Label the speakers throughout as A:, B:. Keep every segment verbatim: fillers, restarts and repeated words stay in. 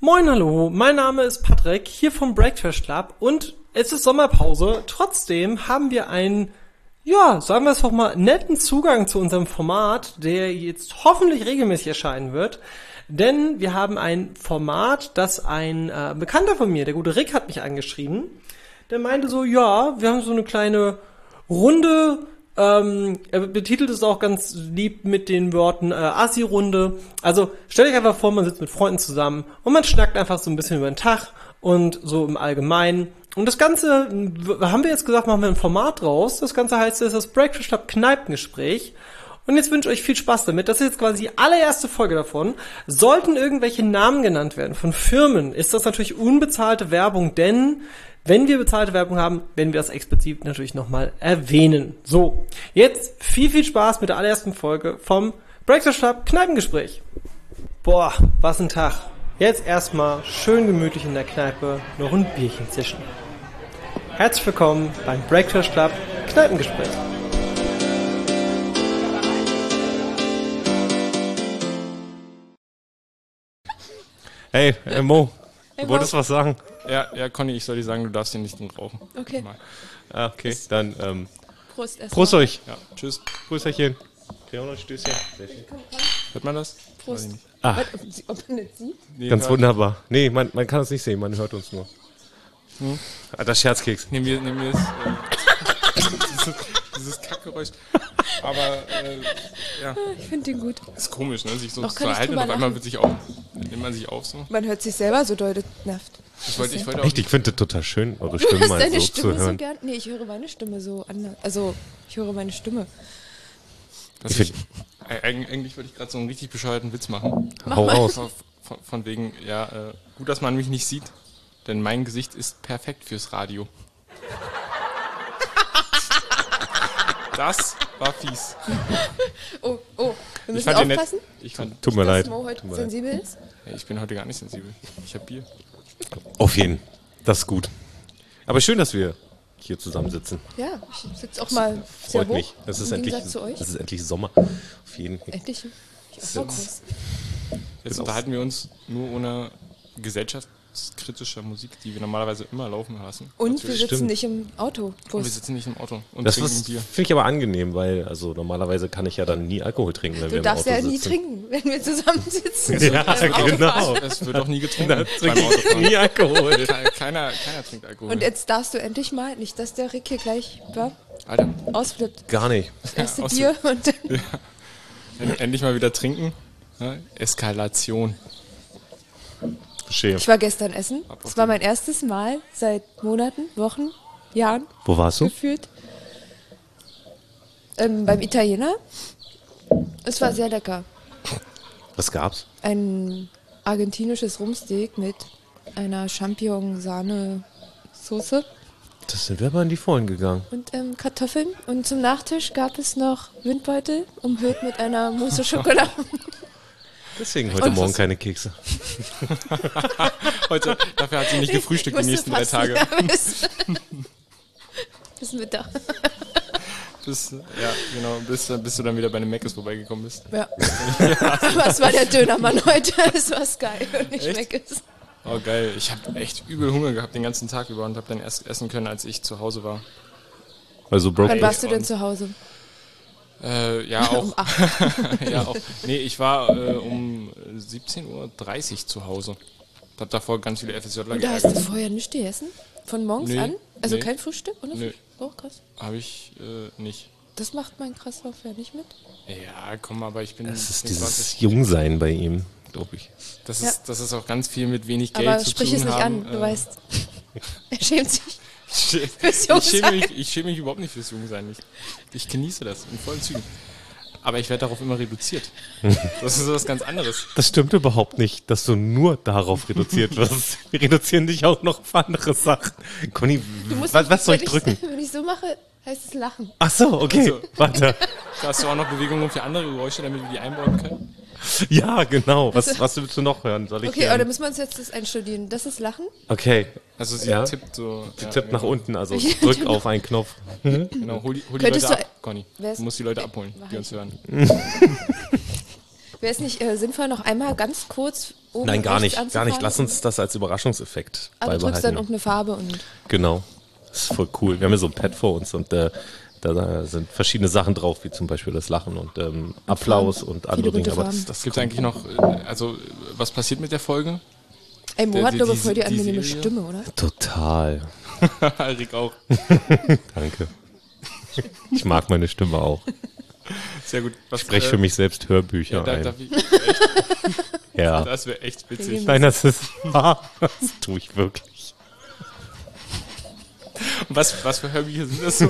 A: Moin, hallo, mein Name ist Patrick, hier vom Breakfast Club und es ist Sommerpause. Trotzdem haben wir einen, ja, sagen wir es doch mal, netten Zugang zu unserem Format, der jetzt hoffentlich regelmäßig erscheinen wird. Denn wir haben ein Format, das ein äh, Bekannter von mir, der gute Rick, hat mich angeschrieben. Der meinte so, ja, wir haben so eine kleine Runde, ähm, er betitelt es auch ganz lieb mit den Worten äh, Assi-Runde. Also stellt euch einfach vor, man sitzt mit Freunden zusammen und man schnackt einfach so ein bisschen über den Tag und so im Allgemeinen. Und das Ganze, haben wir jetzt gesagt, machen wir ein Format draus. Das Ganze heißt, das ist das Breakfast Club Kneipengespräch. Und jetzt wünsche ich euch viel Spaß damit. Das ist jetzt quasi die allererste Folge davon. Sollten irgendwelche Namen genannt werden von Firmen, ist das natürlich unbezahlte Werbung, denn wenn wir bezahlte Werbung haben, werden wir das explizit natürlich nochmal erwähnen. So, jetzt viel, viel Spaß mit der allerersten Folge vom Breakfast Club Kneipengespräch. Boah, was ein Tag. Jetzt erstmal schön gemütlich in der Kneipe noch ein Bierchen zischen. Herzlich willkommen beim Breakfast Club Kneipengespräch.
B: Hey, äh, Mo,
C: Hey,
B: du wolltest
C: Mo.
B: was sagen?
D: Ja, ja, Conny, ich soll dir sagen, du darfst hier nicht drin rauchen.
C: Okay.
D: Mal.
B: Ah, okay, dann ähm,
C: Prost erstmal.
B: Prost euch.
D: Ja, tschüss.
B: Prösterchen. Leonard, Stößchen.
D: Hört man das?
C: Prost.
D: Weiß ich nicht.
B: Ah,
C: Was, ob sie- ob man nicht sieht?
D: Nee,
B: ganz
D: hört-
B: wunderbar. Nee, man, man kann es nicht sehen, man hört uns nur.
D: Hm?
B: Ah, das Scherzkeks.
D: Nehmen wir, nehmen wir es. Äh, dieses, dieses Kackgeräusch. Aber, äh, ja,
C: Ich finde den gut.
D: ist komisch, ne? Sich so
C: Noch
D: zu
C: kann ich
D: erhalten und
C: drüber
D: auf einmal
C: lachen.
D: wird sich auf, nimmt man sich auf so.
C: Man hört sich selber so doll nervt.
D: Ich wollte, ich wollte auch
B: Echt, ich finde das total schön, eure
C: Du
B: Stimme
C: hörst
B: mal
C: deine
B: so
C: Stimme
B: zu
C: so
B: hören.
C: gern? Nee, ich höre meine Stimme so anders. Also, ich höre meine Stimme.
D: dass
B: Ich
D: ich,
B: find-
D: äh, eig- eigentlich wollte ich gerade so einen richtig bescheuerten Witz machen.
B: Hau raus.
D: Von, von, von wegen, ja, äh, gut, dass man mich nicht sieht, denn mein Gesicht ist perfekt fürs Radio. Das war fies.
C: Oh, oh, wir müssen
D: fand den nett.
C: aufpassen,
D: Ich, fand,
B: Tut mir
C: dass
B: leid.
C: Mo heute
B: Tut mir leid.
C: sensibel ist.
D: Ey, ich bin heute gar nicht sensibel. Ich hab Bier.
B: Auf jeden. Das ist gut. Aber schön, dass wir hier zusammensitzen.
C: Ja, ich sitze auch mal sehr
B: Freut
C: hoch.
B: mich. Es ist
C: im
B: endlich,
C: Gegensatz zu euch.
B: es ist endlich Sommer. Auf jeden.
C: Endlich. Ich
B: ist
C: hab Bock raus.
D: Jetzt
B: Genau.
D: unterhalten wir uns nur ohne gesellschaftskritischer Musik, die wir normalerweise immer laufen lassen.
C: Und wir sitzen
B: Stimmt.
C: nicht im Auto.
D: Und wir
C: Bus.
D: sitzen nicht im Auto und
B: Das
D: trinken
B: ist-
D: Bier.
B: finde ich aber angenehm, weil also normalerweise kann ich ja dann nie Alkohol trinken, wenn wir
C: Du
B: im
C: darfst
B: Auto
C: ja nie
B: sitzen.
C: trinken, wenn wir zusammensitzen.
B: Ja,
C: beim Autofahren.
B: genau.
D: Es wird doch nie
B: Da
D: getrunken
B: trinke
D: beim
B: ich
D: Autofahren.
B: nie Alkohol.
D: Ke- Keiner, keiner trinkt Alkohol.
C: Und jetzt darfst du endlich mal, nicht, dass der Rick hier gleich wa,
D: Alter,
C: ausflippt.
B: Gar nicht.
C: Das erste
D: aus-
C: Bier und dann
D: en- endlich mal wieder trinken. Ja, Eskalation.
B: Verstehe.
C: Ich war gestern essen.
D: Ab auf
C: Es war
D: den-
C: mein erstes Mal seit Monaten, Wochen, Jahren
B: Wo warst du?
C: gefühlt. Ähm, beim Italiener. Es war sehr lecker.
B: Was gab's?
C: Ein argentinisches Rumsteak mit einer Champignon-Sahne-Soße
B: Das sind wir aber in die Vollen gegangen.
C: und ähm, Kartoffeln. Und zum Nachtisch gab es noch Windbeutel, umhüllt mit einer Mousse Schokolade.
B: Deswegen heute
C: Und
B: Morgen
C: was-
B: keine Kekse.
D: Heute, dafür hat sie nicht gefrühstückt die nächsten drei Tage.
C: Bis, bis Mittag.
D: Bis, ja, genau, bis, bis du dann wieder bei einem Meckes vorbeigekommen bist.
C: Ja. Aber es war der Dönermann heute. Es war geil und nicht
D: Echt?
C: weg ist.
D: Oh geil, ich habe echt übel Hunger gehabt den ganzen Tag über und habe dann erst essen können, als ich zu Hause war.
B: Also Broke.
C: Wann warst du denn
D: und-
C: zu Hause?
D: Äh, ja, auch.
C: Um acht.
D: ja, auch. Nee, ich war äh, um siebzehn Uhr dreißig zu Hause. Hab davor ganz viele F S Jler
C: Und da hast du
D: geärgert.
C: vorher nicht gegessen? Von morgens
D: Nee,
C: an? Also
D: nee.
C: kein Frühstück? Ohne
D: Nö.
C: Frühstück? Oh, krass.
D: Habe ich äh, nicht.
C: Das macht mein Kreislauf ja nicht mit.
D: Ja, komm, aber ich bin
B: Das ist
D: zwanzig.
B: dieses Jungsein bei ihm, glaube ich.
D: Das
C: Ja.
D: ist, das ist auch ganz viel mit wenig Geld
C: Aber
D: zu
C: sprich
D: tun
C: es nicht
D: haben.
C: an, du
D: Äh,
C: weißt. Er schämt sich.
D: Ich,
C: Fürs
D: ich, schäme
C: Jungsein.
D: mich, ich schäme mich überhaupt nicht fürs Jungsein. Ich, ich genieße das in vollen Zügen. Aber ich werde darauf immer reduziert. Das ist was ganz anderes.
B: Das stimmt überhaupt nicht, dass du nur darauf reduziert wirst. Wir reduzieren dich auch noch auf andere Sachen. Conny,
C: Du musst
B: was,
C: nicht-
B: was soll ich
C: wenn
B: drücken?
C: Wenn ich so mache, heißt es lachen.
B: Ach so, okay,
D: Also-
B: warte.
D: Hast du auch noch Bewegungen für andere Geräusche, damit wir die einbauen können?
B: Ja, genau. Was, was willst du noch hören? Soll ich
C: Okay, aber dann
B: ähm,
C: müssen wir uns jetzt das einstudieren. Das ist Lachen.
B: Okay,
D: Also sie
B: Ja.
D: tippt so.
B: sie
D: ja,
B: tippt nach
D: genau.
B: unten, also drück auf einen Knopf.
D: Genau, hol die, hol die
C: Könntest
D: Leute
C: du-
D: ab, Conny.
C: Wer ist-
D: Du musst die Leute abholen,
C: Mach
D: die
C: ich.
D: uns hören.
C: Wäre es nicht äh, sinnvoll, noch einmal ganz kurz oben
B: Nein, gar
C: rechts
B: nicht, gar
C: anzufangen?
B: nicht. Lass uns das als Überraschungseffekt
C: Aber du drückst dann irgendeine Farbe und...
B: Genau. Das ist voll cool. Wir haben ja so ein Pad vor uns und äh, da, da sind verschiedene Sachen drauf, wie zum Beispiel das Lachen und ähm, Applaus
C: Farben.
B: und andere
C: Viele
B: Dinge. Aber
C: bunte
B: das, das
D: Gibt es eigentlich noch, äh, also was passiert mit der Folge?
C: Ey, Mo
D: Der-
C: hat,
D: die-
C: glaube ich,
D: die-
C: voll die
D: die
C: angenehme
D: Serie?
C: Stimme, oder?
B: total.
D: Rick auch.
B: Danke. Ich mag meine Stimme auch.
D: Sehr gut. Was,
B: Ich spreche für mich selbst Hörbücher
D: Ja, da,
B: ein.
D: darf ich, echt,
B: Ja.
D: das wäre echt witzig.
B: Nein, das ist wahr. Das tue ich wirklich.
D: Und was, was für Hörbücher sind das so?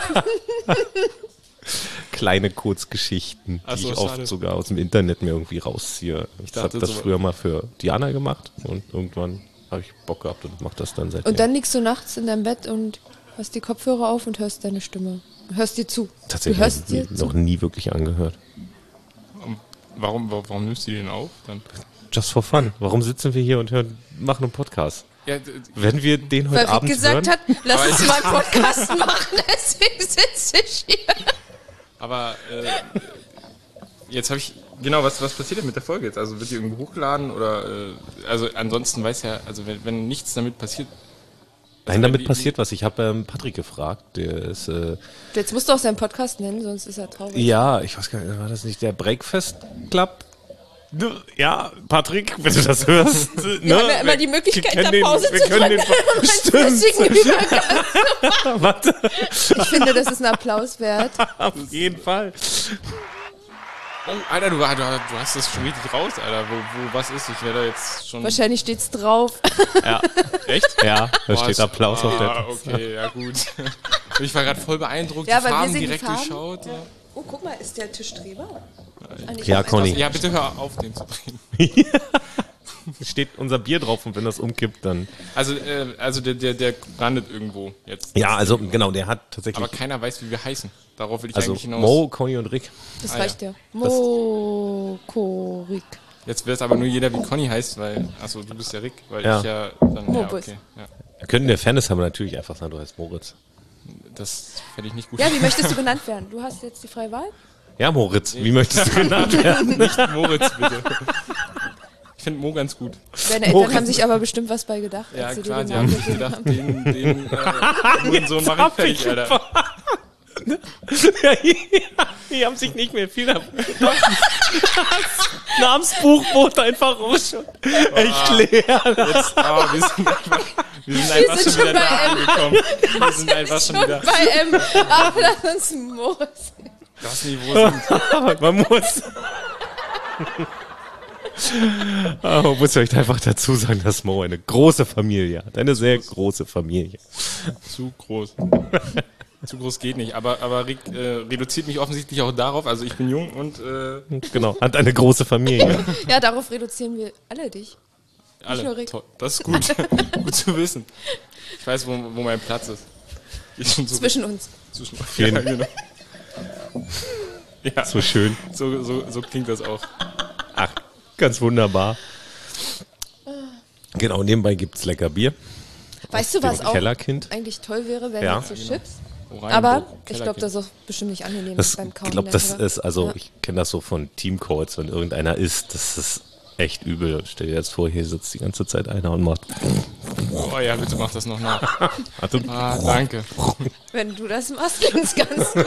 B: Kleine Kurzgeschichten,
D: Ach
B: die
D: so,
B: ich oft
D: schade.
B: sogar aus dem Internet mir irgendwie rausziehe. Ich
D: dachte,
B: habe das
D: so-
B: früher mal für Diana gemacht und irgendwann habe ich Bock gehabt und mache das dann seitdem.
C: Und dann liegst du nachts in deinem Bett und hast die Kopfhörer auf und hörst deine Stimme. Hörst dir zu.
B: Tatsächlich
C: du hörst dir
B: noch
C: zu.
B: nie wirklich angehört.
D: Warum, warum, warum nimmst du den auf? Dann?
B: Just for fun. Warum sitzen wir hier und hören, machen einen Podcast?
D: Ja, d-
B: Werden wir den heute
C: Weil Rick
B: Abend
C: gesagt
B: hören?
C: hat, lass
D: Aber
C: uns
D: ich-
C: mal einen Podcast machen, deswegen sitze ich hier.
D: aber äh, jetzt habe ich, genau, was, was passiert denn mit der Folge jetzt? Also wird die irgendwo hochgeladen oder, äh, also ansonsten weiß ja, also wenn, wenn nichts damit passiert,
B: Nein, damit
D: wie-
B: passiert was. Ich habe ähm, Patrick gefragt. Der ist, äh,
C: Jetzt musst du auch seinen Podcast nennen, sonst ist er traurig.
B: ja, ich weiß gar nicht, war das nicht der Breakfast Club? Ja, Patrick, wenn du das hörst. Ne?
C: Wir haben ja immer die Möglichkeit,
B: kennen
C: da
B: den-
C: Pause
B: wir
C: zu
B: können den,
C: drücken.
B: Stimmt.
C: Übergang.
B: Warte,
C: Ich finde, das ist ein Applaus wert.
B: auf jeden Fall.
D: oh, Alter, du, du, du hast das schon richtig raus, Alter, wo, wo was ist, ich werde jetzt schon...
C: Wahrscheinlich steht's drauf.
B: Ja,
D: Echt?
B: ja, da
D: Boah,
B: steht
D: es-
B: Applaus auf der.
D: Ah, okay, ja gut. Ich war gerade voll beeindruckt,
C: Ja,
D: die
C: weil wir
D: Farben
C: sehen die
D: direkt
C: Farben.
D: durchschaut. Ja.
C: Oh, guck mal, ist der Tisch drehbar?
B: Ja, Conny.
D: Ja, bitte hör auf, den zu drehen.
B: Steht unser Bier drauf und wenn das umkippt, dann.
D: Also, äh, also der, der, der brandet irgendwo jetzt.
B: Ja, also genau, der hat tatsächlich.
D: Aber keiner weiß, wie wir heißen. Darauf will ich
B: Also
D: eigentlich hinaus.
B: Mo, Conny und Rick.
C: Das
D: Ah, ja.
C: reicht ja. Mokorik.
D: Jetzt wird es aber nur jeder, wie Conny heißt, weil, achso, du bist ja Rick, weil
B: Ja.
D: ich ja dann, ja,
C: Mobus.
D: okay. Ja.
B: Wir können der Fairness haben natürlich einfach sagen, du heißt Moritz.
D: Das fände ich nicht gut.
C: Ja, wie möchtest du genannt werden? Du hast jetzt die freie Wahl?
B: Ja, Moritz, wie möchtest du genannt werden?
D: Nicht Moritz, bitte. Ich finde Mo ganz gut.
C: Deine Eltern
B: Moritz.
C: haben sich aber bestimmt was bei gedacht,
D: Ja,
C: als sie
D: klar,
C: dir
D: die
C: den
D: haben
C: Namen
D: sich
C: gegeben
D: gedacht,
C: haben.
D: den, den äh, Hurensohn mach ich fertig, Alter.
B: Die haben sich nicht mehr viel ab. Das Namensbuch wurde einfach auch schon echt leer.
D: Jetzt, aber wir sind einfach, wir sind einfach
C: sind
D: schon
C: schon
D: wieder
C: bei
D: da
C: M.
D: angekommen. Wir sind einfach schon wieder.
C: Bei M. Ach, lass uns Moos.
D: Das Niveau sind.
B: Man muss. Aber man muss euch einfach dazu sagen, dass Mo eine große Familie hat. Eine sehr große Familie.
D: Zu groß. Zu groß geht nicht. Aber, aber Rick äh, reduziert mich offensichtlich auch darauf. Also ich bin jung und äh,
B: Genau, hat eine große Familie.
C: Ja, darauf reduzieren wir alle dich.
D: alle.
C: nur Rick.
D: Toll. Das ist gut. Gut zu wissen. Ich weiß, wo, wo mein Platz ist. Geht schon so
C: Zwischen uns.
D: zwischen
B: jeden-
D: ja, genau. Ja,
B: So schön.
D: so, so, so klingt das auch.
B: Ach, ganz wunderbar. Genau, nebenbei gibt's lecker Bier.
C: Weißt du,
B: dem
C: was auch
B: Kellerkind.
C: eigentlich toll wäre, wären
B: Ja.
C: jetzt so Chips.
D: Oranienburg,
C: Aber ich glaube,
D: Kellerkind.
C: das ist auch bestimmt nicht angenehm
B: Das,
C: beim
B: ich
C: Kauen.
B: glaube,
C: der
B: das
C: Teller.
B: ist, also
C: Ja.
B: ich kenne das so von Teamcalls, wenn irgendeiner isst, das ist echt übel. Stell dir jetzt vor, hier sitzt die ganze Zeit einer und macht.
D: Oh ja, bitte mach das noch nach.
B: Warte.
D: Ah, danke.
C: Wenn du das machst, klingt's ganz gut.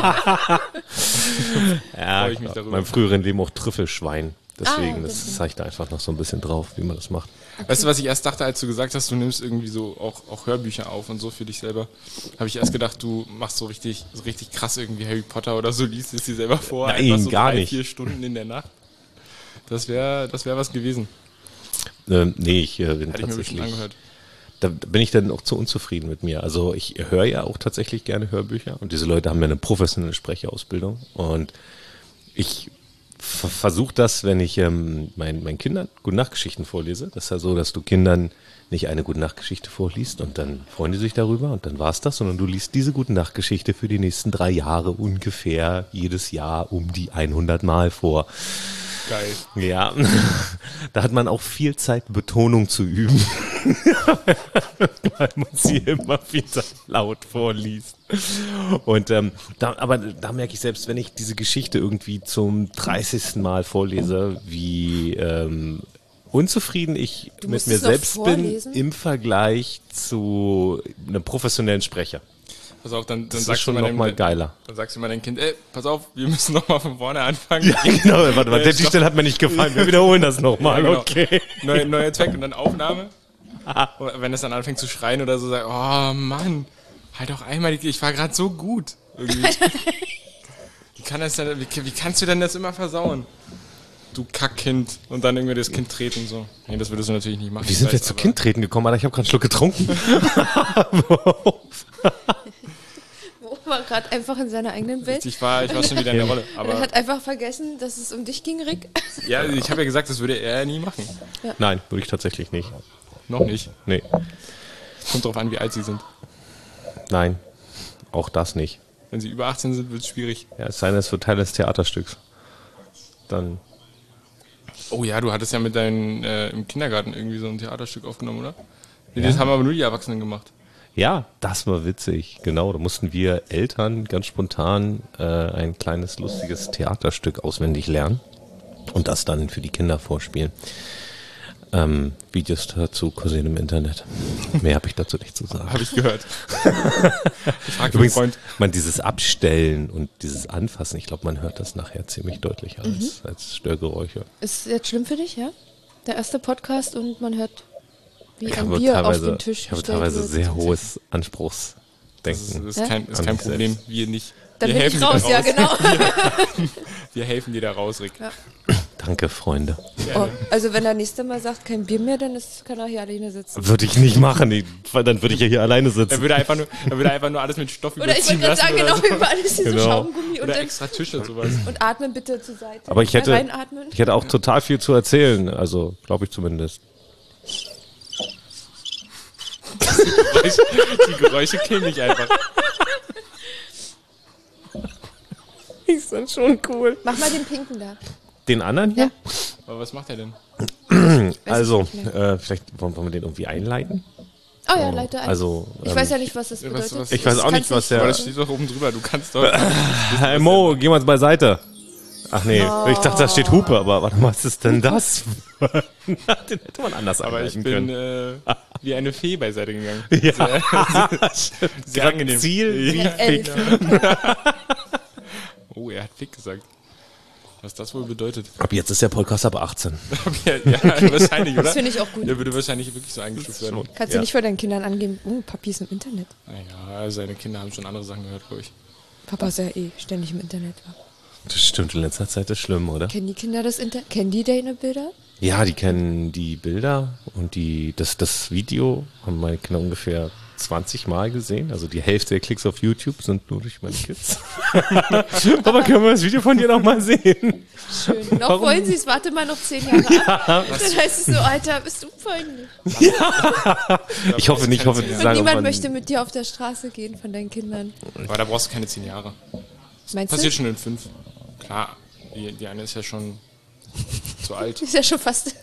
B: Ja,
D: freu ich mich darüber.
B: beim früheren Leben auch Trüffelschwein. Deswegen,
C: Ah,
B: das zeige ich da einfach noch so ein bisschen drauf, wie man das macht.
D: Weißt du, was ich erst dachte, als du gesagt hast, du nimmst irgendwie so auch, auch Hörbücher auf und so für dich selber? Habe ich erst gedacht, du machst so richtig, so richtig krass irgendwie Harry Potter oder so, liest es dir selber vor.
B: Nein,
D: einfach so
B: gar
D: drei,
B: nicht.
D: vier Stunden in der Nacht. Das wäre das wär was gewesen.
B: Ähm, nee, ich äh, bin
D: Hätte ich mir bestimmt
B: tatsächlich.
D: angehört.
B: Da bin ich dann auch zu unzufrieden mit mir. Also ich höre ja auch tatsächlich gerne Hörbücher und diese Leute haben ja eine professionelle Sprecherausbildung und ich ver- versuche das, wenn ich ähm, meinen, meinen Kindern Gute-Nacht-Geschichten vorlese. Das ist ja so, dass du Kindern nicht eine Gute-Nacht-Geschichte vorliest und dann freuen die sich darüber und dann war's das, sondern du liest diese Gute-Nacht-Geschichte für die nächsten drei Jahre ungefähr jedes Jahr um die hundert Mal vor.
D: Geil.
B: Ja, da hat man auch viel Zeit, Betonung zu üben. weil man sie immer wieder laut vorliest. Und ähm, da, aber da merke ich selbst, wenn ich diese Geschichte irgendwie zum dreißigsten Mal vorlese, wie ähm, unzufrieden ich
C: Du
B: mit
C: musst
B: mir
C: es noch
B: selbst
C: vorlesen?
B: bin im Vergleich zu einem professionellen Sprecher.
D: Pass auf, dann, dann
B: Das ist
D: sagst
B: schon
D: du mal
B: noch
D: deinem,
B: mal geiler.
D: Dann sagst du mal deinem Kind, ey, pass auf, wir müssen nochmal von vorne anfangen.
B: Ja, genau, warte mal,
D: Äh,
B: die Stelle hat mir nicht gefallen. Wir wiederholen das nochmal,
D: Ja, genau.
B: okay.
D: Neuer, neuer Zweck und dann Aufnahme. Und wenn es dann anfängt zu schreien oder so, sagt, oh Mann, halt doch einmal, die, ich war gerade so gut. Irgendwie. Wie, kann das denn, wie, wie kannst du denn das immer versauen? Du Kackkind. Und dann irgendwie das Kind treten so. Nee, das würdest du natürlich nicht machen.
B: Wie sind
D: ich
B: wir
D: weiß,
B: zu
D: aber-
B: Kindtreten gekommen, Alter? Ich habe gerade einen Schluck getrunken.
C: Wo war gerade einfach in seiner eigenen Welt.
D: Ich war, ich war schon wieder in der Rolle.
C: Er
D: Aber
C: hat einfach vergessen, dass es um dich ging, Rick.
D: ja, ich habe ja gesagt, das würde er nie machen.
B: Nein, würde ich tatsächlich nicht.
D: Noch nicht.
B: Nee,
D: Kommt drauf an, wie alt sie sind.
B: nein, auch das nicht.
D: Wenn sie über achtzehn sind, wird es schwierig.
B: Ja, es sei denn, es wird Teil des Theaterstücks. Dann,
D: Oh ja, du hattest ja mit deinem äh, im Kindergarten irgendwie so ein Theaterstück aufgenommen, oder? Nee, das haben aber nur die Erwachsenen gemacht.
B: ja, das war witzig. Genau, da mussten wir Eltern ganz spontan äh, ein kleines, lustiges Theaterstück auswendig lernen und das dann für die Kinder vorspielen. Ähm, Videos dazu kursieren im Internet. Mehr habe ich dazu nicht zu sagen.
D: Habe ich gehört. Ich frage einen
B: Übrigens,
D: Freund.
B: man dieses Abstellen und dieses Anfassen, ich glaube, man hört das nachher ziemlich deutlich als, als Störgeräusche.
C: Ist jetzt schlimm für dich, ja? Der erste Podcast und man hört, wie
B: Ich
C: ein
B: habe
C: Bier auf
B: teilweise,
C: den Tisch
B: ich habe
C: gestellt
B: teilweise
C: wird.
B: sehr hohes
D: Das ist,
B: Anspruchsdenken.
D: ist
C: Ja?
D: kein, ist
B: An
D: kein
B: sich
D: Problem.
B: selbst.
D: Wir nicht.
C: Dann
D: wir
C: bin ich
D: helfen dir
C: raus,
D: da
C: ja genau.
D: Wir helfen dir da raus, Rick.
B: Danke, Freunde.
C: Oh, also wenn er nächste Mal sagt, kein Bier mehr, dann ist, kann er hier alleine sitzen.
B: Würde ich nicht machen, ich- weil dann würde ich ja hier alleine
D: Er
B: sitzen.
D: würde einfach nur, er würde einfach nur alles mit Stoff
C: Oder ich
D: überziehen
C: wollte gerade
D: lassen.
C: sagen, genau,
D: oder,
C: überall ist diese
B: Genau.
C: Schaumgummi und,
D: oder
C: dann,
D: extra Tische und sowas.
C: und atmen bitte zur Seite.
B: Aber ich
C: Mal
B: hätte,
C: reinatmen.
B: ich hätte auch total viel zu erzählen, also glaube ich zumindest.
D: Die Geräusche killen mich einfach.
B: Die sind schon cool.
C: Mach mal den Pinken da.
B: Den anderen hier?
C: Ja.
D: Aber was macht er denn?
B: Also,
C: ich nicht
B: äh, vielleicht wollen wollen wir den irgendwie einleiten?
C: Oh ja, leite ein.
B: Also,
C: ich
B: ähm,
C: weiß ja nicht, was das
D: was-
C: bedeutet.
D: was-
B: Ich weiß auch
C: Das
B: nicht, was
C: kannst du
D: Aber
B: der-
D: das steht doch oben drüber. Du kannst doch.
B: Hey Mo, geh mal jetzt beiseite. Ach nee, ich dachte, da steht Hupe, aber warte mal, was ist denn das? Den hätte man anders
D: Aber ich
B: einleiten
D: bin
B: können.
D: äh, wie eine Fee beiseite gegangen.
B: Ja.
D: Sehr, sehr angenehm.
B: Ziel wie
C: Ja, elf.
D: Oh, er hat Fick gesagt. Was das wohl bedeutet.
B: Ab jetzt ist der Podcast ab achtzehn.
D: ja, ja, wahrscheinlich, oder?
C: Das finde ich auch gut.
D: Der würde wahrscheinlich wirklich so eingestuft werden.
C: Kannst
B: Ja.
C: du nicht vor deinen Kindern angeben, oh, Papi ist im Internet.
D: Naja, seine Kinder haben schon andere Sachen gehört, glaube ich.
C: Papa ist ja eh ständig im Internet.
B: Das stimmt, in letzter Zeit ist schlimm, oder?
C: Kennen die Kinder das Internet? Kennen die deine Bilder?
B: Ja, die kennen die Bilder und die, das, das Video haben meine Kinder ungefähr zwanzig Mal gesehen. Also die Hälfte der Klicks auf YouTube sind nur durch meine Kids. Aber können wir das Video von dir noch mal sehen?
C: Schön. Noch
B: Warum?
C: wollen sie es, warte mal noch zehn Jahre ab. Dann heißt es so, Alter, bist du freundlich.
B: Ich hoffe nicht, ich hoffe, die
C: Und
B: sagen
C: niemand
B: irgendwann-
C: möchte mit dir auf der Straße gehen von deinen Kindern.
D: Aber da brauchst du keine zehn Jahre.
C: Meinst
D: Passiert
C: du?
D: schon in fünf. Klar, die, die eine ist ja schon zu alt.
C: Ist ja schon fast.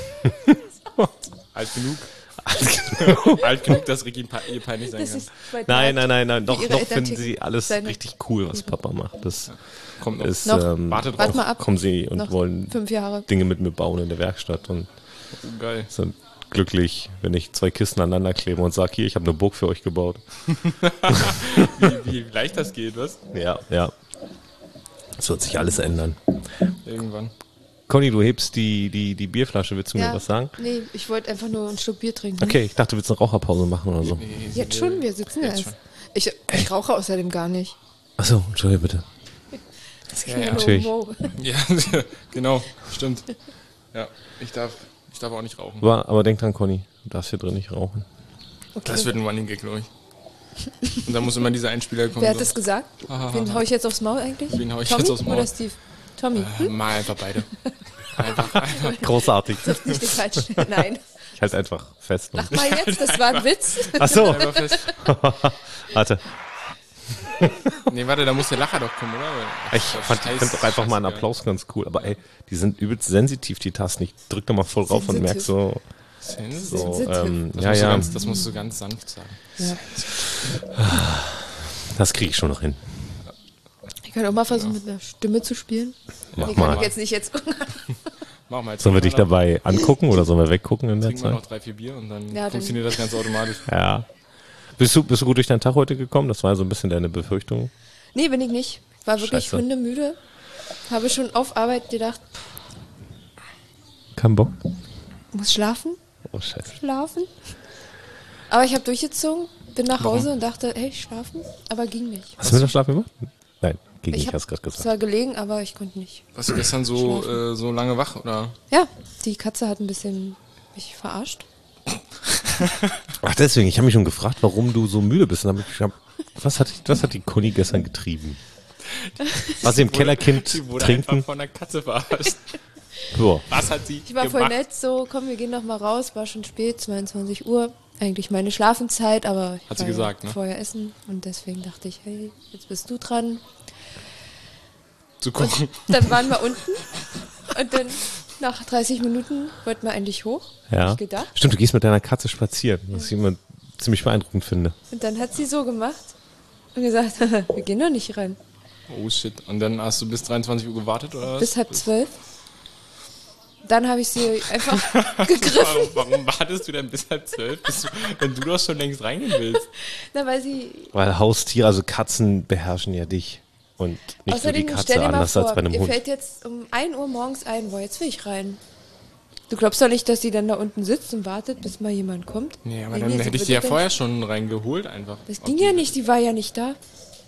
D: Alt genug. Alt genug, dass Ricky pe- ihr peinlich sein
C: Das
D: kann.
C: ist bei
B: Nein,
C: Dad.
B: nein, nein, nein. Doch,
C: ihre
B: doch
C: Eltern
B: finden
C: ticken.
B: sie alles
C: Seine-
B: richtig cool, was Papa macht. Das
D: Kommt noch.
B: ist,
C: Noch.
B: ähm,
D: Warte drauf.
C: Warte mal ab.
B: kommen sie und
C: Noch
B: wollen
C: fünf Jahre.
B: Dinge mit mir bauen in der Werkstatt und
D: Oh, geil.
B: sind glücklich, wenn ich zwei Kisten aneinander klebe und sage, hier, ich habe eine Burg für euch gebaut.
D: Wie, wie leicht das geht, was?
B: Ja, ja. Es wird sich alles ändern.
D: Irgendwann.
B: Conny, du hebst die, die, die Bierflasche, willst du mir
C: Ja.
B: was sagen?
C: Nee, ich wollte einfach nur einen Schluck Bier trinken.
B: Okay, ich dachte, du willst eine Raucherpause machen oder so.
C: Jetzt schon, wir sitzen ja
D: Jetzt
C: erst. Ich, ich rauche außerdem gar nicht.
B: Achso, entschuldige bitte.
C: Das
D: Ja,
C: ging
D: ja.
C: nur
B: Natürlich.
C: um Mo.
D: Ja, genau, stimmt. Ja, ich darf, ich darf auch nicht rauchen.
B: Aber, aber denk dran, Conny, du darfst hier drin nicht rauchen.
C: Okay.
D: Das wird ein Running Gag, glaube ich. Und dann muss immer dieser Einspieler kommen.
C: Wer hat
D: so,
C: das gesagt? Wen hau ich jetzt aufs Maul eigentlich?
D: Wen hau ich
C: Tommy
D: jetzt aufs Maul?
C: oder Steve? Tommy.
D: äh, mal einfach beide. Einfach, einfach.
B: Großartig.
C: Nicht den falschen. Nein.
B: Ich halte einfach fest.
C: Mach mal jetzt, das war ein Witz.
B: Achso,
D: Einfach fest.
B: warte.
D: Nee, warte, da muss der Lacher doch kommen, oder?
B: Ich fand, ich finde doch einfach mal einen Applaus ganz cool. Aber ey, die sind übelst sensitiv, die Tasten. Ich drück da mal voll rauf und merk so, So,
C: Sensitive.
B: ähm,
D: Das,
B: ja,
D: musst du
B: ja,
D: ganz, das musst du ganz sanft sagen.
C: Ja.
B: das kriege ich schon noch hin.
C: Ich kann auch mal versuchen, mit einer Stimme zu spielen.
B: Mach
C: Nee, kann
B: mal.
C: ich jetzt nicht jetzt gucken.
D: Mach mal jetzt.
B: Sollen wir dich dabei angucken oder sollen wir weggucken in der
D: Trinken wir noch
B: Zeit?
D: drei, vier Bier und dann
C: Ja, dann-
D: funktioniert das ganz automatisch.
B: Ja. Bist du, bist du gut durch deinen Tag heute gekommen? Das war so ein bisschen deine Befürchtung.
C: Nee, bin ich nicht. Ich war wirklich
B: Scheiße.
C: hundemüde. Habe schon auf Arbeit gedacht,
B: Kein Bock?
C: muss schlafen,
B: Oh, scheiße.
C: schlafen. Aber ich habe durchgezogen, bin nach Hause und dachte, hey, schlafen, aber ging nicht.
B: Hast du Mittagsschlaf gemacht? Nein, ging
C: Ich
B: nicht,
C: habe
B: hast du gerade gesagt.
C: zwar gelegen, aber ich konnte nicht.
D: Warst du gestern so, äh, so lange wach, oder?
C: Ja, die Katze hat ein bisschen mich verarscht.
B: Ach, deswegen, ich habe mich schon gefragt, warum du so müde bist. Und hab ich, hab, was, hat, was hat die Conny gestern getrieben? Was sie im Kellerkind
D: Die wurde
B: trinken?
D: einfach von der Katze verarscht.
B: Boah.
D: Was hat sie
C: Ich war
D: gemacht?
C: voll nett, so, komm, wir gehen noch mal raus, war schon spät, zweiundzwanzig Uhr. Eigentlich meine Schlafenszeit, aber ich
D: Hat sie
C: war
D: gesagt,
C: ja
D: ne?
C: vorher essen und deswegen dachte ich, hey, jetzt bist du dran.
D: Zu gucken.
C: Dann waren wir unten und dann nach dreißig Minuten wollten wir eigentlich hoch. Hab
B: Ja.
C: ich gedacht.
B: Stimmt, du gehst mit deiner Katze spazieren, was ich immer ziemlich beeindruckend finde.
C: Und dann hat sie so gemacht und gesagt, wir gehen doch nicht rein.
D: Oh shit. Und dann hast du bis dreiundzwanzig Uhr gewartet, oder was?
C: Bis halb zwölf. Dann habe ich sie einfach gegriffen.
D: Warum, warum wartest du denn bis halb zwölf, bis du, wenn du doch schon längst reingehen willst?
C: Na, weil sie.
B: Weil Haustiere, also Katzen beherrschen ja dich. Und nicht
C: Außerdem,
B: nur die
C: stell
B: Katze,
C: dir mal
B: anders
C: vor,
B: als bei einem
C: ihr
B: Hund.
C: fällt jetzt um ein Uhr morgens ein, boah, jetzt will ich rein. Du glaubst doch nicht, dass sie dann da unten sitzt und wartet, bis mal jemand kommt?
D: Nee, aber
C: Nee,
D: dann
C: nee, sie
D: hätte ich
C: würde
D: die ja
C: dann-
D: vorher schon reingeholt einfach.
C: Das
D: Ob
C: ging
D: die-
C: ja nicht, die war ja nicht da.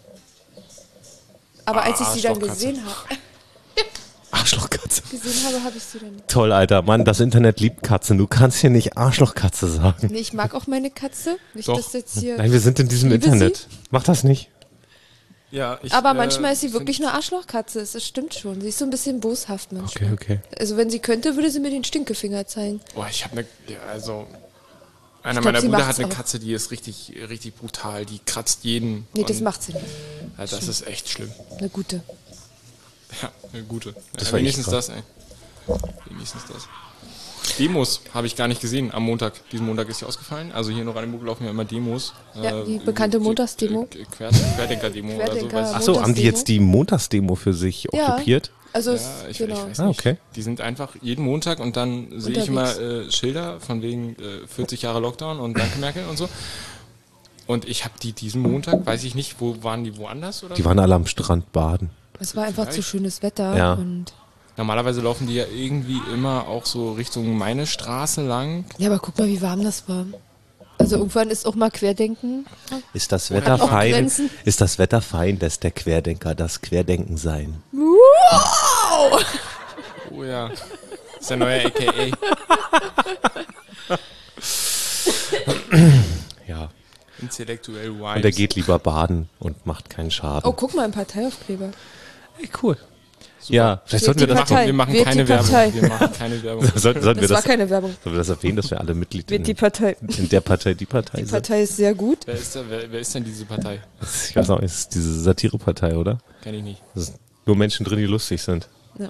C: Aber als ich
D: Ah,
C: sie dann
D: Arschlochkatze.
C: gesehen habe,
B: Arschlochkatze.
C: gesehen habe, habe ich sie dann.
B: Toll, Alter. Mann, das Internet liebt Katzen. Du kannst hier nicht Arschlochkatze sagen.
C: Nee, ich mag auch meine Katze. Nicht,
D: Doch.
C: dass jetzt hier.
B: Nein, wir sind in diesem
C: Liebe
B: Internet. Mach das nicht.
D: Ja, ich,
C: Aber
D: äh,
C: manchmal ist sie
D: find-
C: wirklich eine Arschlochkatze. Das stimmt schon. Sie ist so ein bisschen boshaft manchmal.
B: Okay, okay.
C: Also wenn sie könnte, würde sie mir den Stinkefinger zeigen.
D: Boah, ich habe eine, ja, also einer
C: glaub,
D: meiner
C: sie
D: Brüder
C: macht's
D: hat eine
C: auch.
D: Katze, die ist richtig, richtig brutal. Die kratzt jeden.
C: Nee, das
D: Und,
C: macht sie nicht.
D: ja, das ist echt schlimm.
C: Eine gute.
D: Ja, eine gute.
B: Das
D: ja,
B: war
D: wenigstens
B: echt krass.
D: das, ey. Wenigstens das. Demos habe ich gar nicht gesehen am Montag. Diesen Montag ist ja ausgefallen. Also hier in Oranienburg laufen ja immer Demos.
C: Ja, die
D: Äh,
C: bekannte
D: äh,
C: Montagsdemo.
D: äh, Quer, Querdenker-Demo oder so.
C: Querdenker-
D: Weiß
B: Ach so, haben die jetzt die Montagsdemo für sich
C: Ja.
B: okkupiert?
C: Also
D: Ja,
C: es-
D: ich,
C: genau.
D: ich weiß
B: Ah,
D: nicht.
B: okay.
D: Die sind einfach jeden Montag und dann sehe ich immer
C: Unterwegs.
D: äh, Schilder von wegen äh, vierzig Jahre Lockdown und Danke Merkel und so. Und ich habe die diesen Montag, weiß ich nicht, wo waren die woanders oder?
B: Die waren alle am Strand baden.
C: Es war einfach zu schönes Wetter.
B: Ja.
C: Und
D: Normalerweise laufen die ja irgendwie immer auch so Richtung meine Straße lang.
C: ja, aber guck mal, wie warm das war. Also irgendwann ist auch mal Querdenken.
B: Ist das
D: Hat
B: Wetter
C: auch
B: fein?
C: Grenzen.
B: Ist das Wetter fein, lässt der Querdenker das Querdenken sein?
D: Oh ja. Das ist der neue A K A.
B: Ja.
D: Intellektuell
B: Und er
D: wise.
B: geht lieber baden und macht keinen Schaden.
C: Oh, guck mal, ein Parteiaufkleber.
B: Ey, cool. Ja, vielleicht sollten wir
C: die
B: das
C: Partei.
D: Wir machen
C: Wählt
D: keine
C: die
D: Werbung.
C: Partei.
D: Wir machen keine Werbung.
B: sollten, sollten wir
C: Das war
B: das,
C: keine Werbung.
B: sollen wir das erwähnen, dass wir alle Mitglied in,
C: Wählt die Partei.
B: in der Partei, die Partei
C: Die
B: sind?
C: Partei ist sehr gut.
D: Wer ist, da, wer, wer ist denn diese Partei?
B: Ich weiß auch, ist diese Satirepartei, oder?
D: Kenn ich nicht.
B: Da sind nur Menschen drin, die lustig sind.
C: Ja.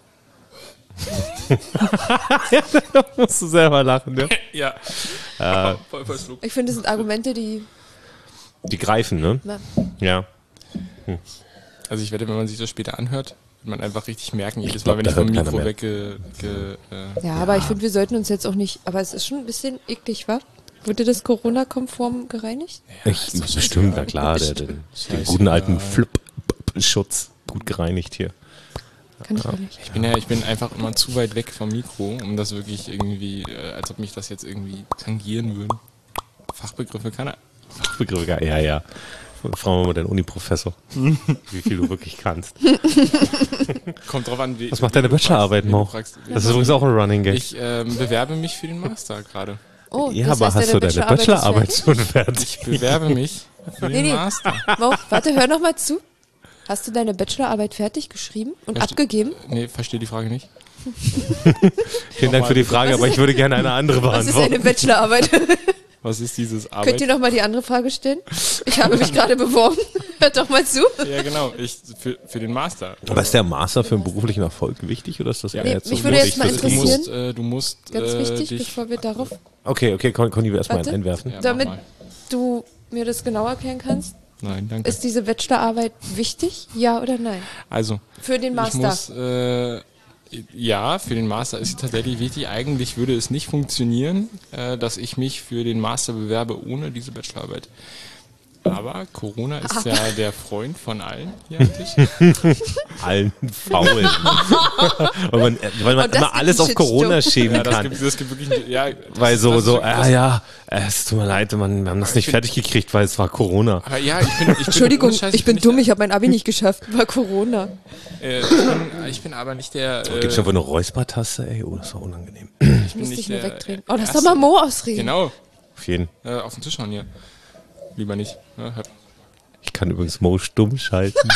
B: Da musst du selber lachen, ne?
D: Ja. Voll verschluckt.
C: Ich finde, das sind Argumente, die.
B: Die greifen, ne?
C: Na,
B: Ja.
D: Also ich wette, wenn man sich das später anhört, wird man einfach richtig merken, jedes
B: glaub,
D: Mal, wenn
B: da
D: ich vom
B: hört keiner
D: Mikro
B: mehr.
D: wegge... Ge, äh,
C: ja, aber ich finde, wir sollten uns jetzt auch nicht. Aber es ist schon ein bisschen eklig, wa? Wurde das Corona-konform gereinigt?
B: Ich, bestimmt, na klar, der, den, den guten alten Flip-Schutz gut gereinigt hier.
C: Kann ich gar nicht.
D: Ich bin ja, ich bin einfach immer zu weit weg vom Mikro, um das wirklich irgendwie, äh, als ob mich das jetzt irgendwie tangieren würde. Fachbegriffe kann er.
B: Fachbegriffe, ja, ja, ja. Fragen wir mal deinen Uni-Professor, wie viel du wirklich kannst.
D: Kommt drauf an, wie.
B: Was macht deine
D: wie du
B: Bachelorarbeit,
D: fragst, wie du
B: Mo?
D: fragst.
B: Das ist übrigens auch ein Running Gag.
D: Ich ähm, bewerbe mich für den Master gerade.
C: Oh,
B: Ja,
C: das
B: aber
C: heißt,
B: hast du
C: deine
B: deine
C: Bachelorarbeit ist
B: Bachelorarbeit schon fertig?
D: Ich bewerbe mich für
C: Nee,
D: den
C: nee.
D: Master.
C: fertig? Mo, warte, hör noch mal zu. Hast du deine Bachelorarbeit fertig geschrieben und
D: Verste-
C: abgegeben?
D: Nee, verstehe die Frage nicht.
B: Vielen Dank für die Frage, aber ich würde gerne eine andere
C: Was ist eine
B: beantworten.
C: Bachelorarbeit?
D: Was ist dieses
C: Könnt ihr
D: Arbeit?
C: noch mal die andere Frage stellen? Ich habe mich gerade beworben. Hör doch mal zu.
D: Ja, genau. Ich, für, für den Master.
B: Aber ist der Master für einen beruflichen Erfolg wichtig oder ist das eher
C: Nee,
B: jetzt
C: mich
B: so
C: würde jetzt
B: lustig
C: mal
B: fürs
D: Du
B: Ego?
C: interessieren.
D: musst, äh, du musst
C: Ganz
D: äh,
C: wichtig,
D: dich...
C: bevor wir darauf...
B: Okay, okay, Con Conny will erstmal
C: Warte.
B: entwerfen.
D: Ja,
C: Damit
D: mach mal.
C: du mir das genau erklären kannst,
D: Nein, danke.
C: ist diese Bachelorarbeit wichtig? Ja oder nein?
D: Also,
C: Für den
D: ich
C: Master.
D: muss... Äh, ja, für den Master ist sie tatsächlich wichtig. Eigentlich würde es nicht funktionieren, äh, dass ich mich für den Master bewerbe ohne diese Bachelorarbeit. Aber Corona ist ja der Freund von allen hier am Tisch.
B: Allen Faulen. weil man, weil man
C: Und das
B: immer
C: gibt
B: alles
C: einen
B: auf Corona
C: Shitstorm.
B: schieben
D: Ja, das
B: kann.
D: gibt, das gibt wirklich... Ja,
B: Weil so,
D: das,
B: so,
D: das,
B: ah ja, äh, es tut mir leid, man, wir haben das nicht fertig gekriegt, weil es war Corona.
D: Aber ja, ich bin... Ich bin
C: Entschuldigung,
D: ohne Scheiß,
C: ich bin
D: nicht
C: dumm, ich habe mein Abi nicht geschafft, war Corona.
D: Der, äh, ich, bin, ich bin aber nicht der... Äh,
B: Gibt schon wohl eine Räuspertaste, ey, oh, das war unangenehm.
D: ich bin
C: Müsste
D: nicht
C: ich mir
D: der
C: wegdrehen. Oh, lass
D: Erste.
C: doch mal Mo ausreden.
D: Genau,
B: Auf jeden.
D: äh, auf den Tisch hauen hier. Lieber nicht. Ja, hört.
B: Ich kann übrigens Mo stumm schalten.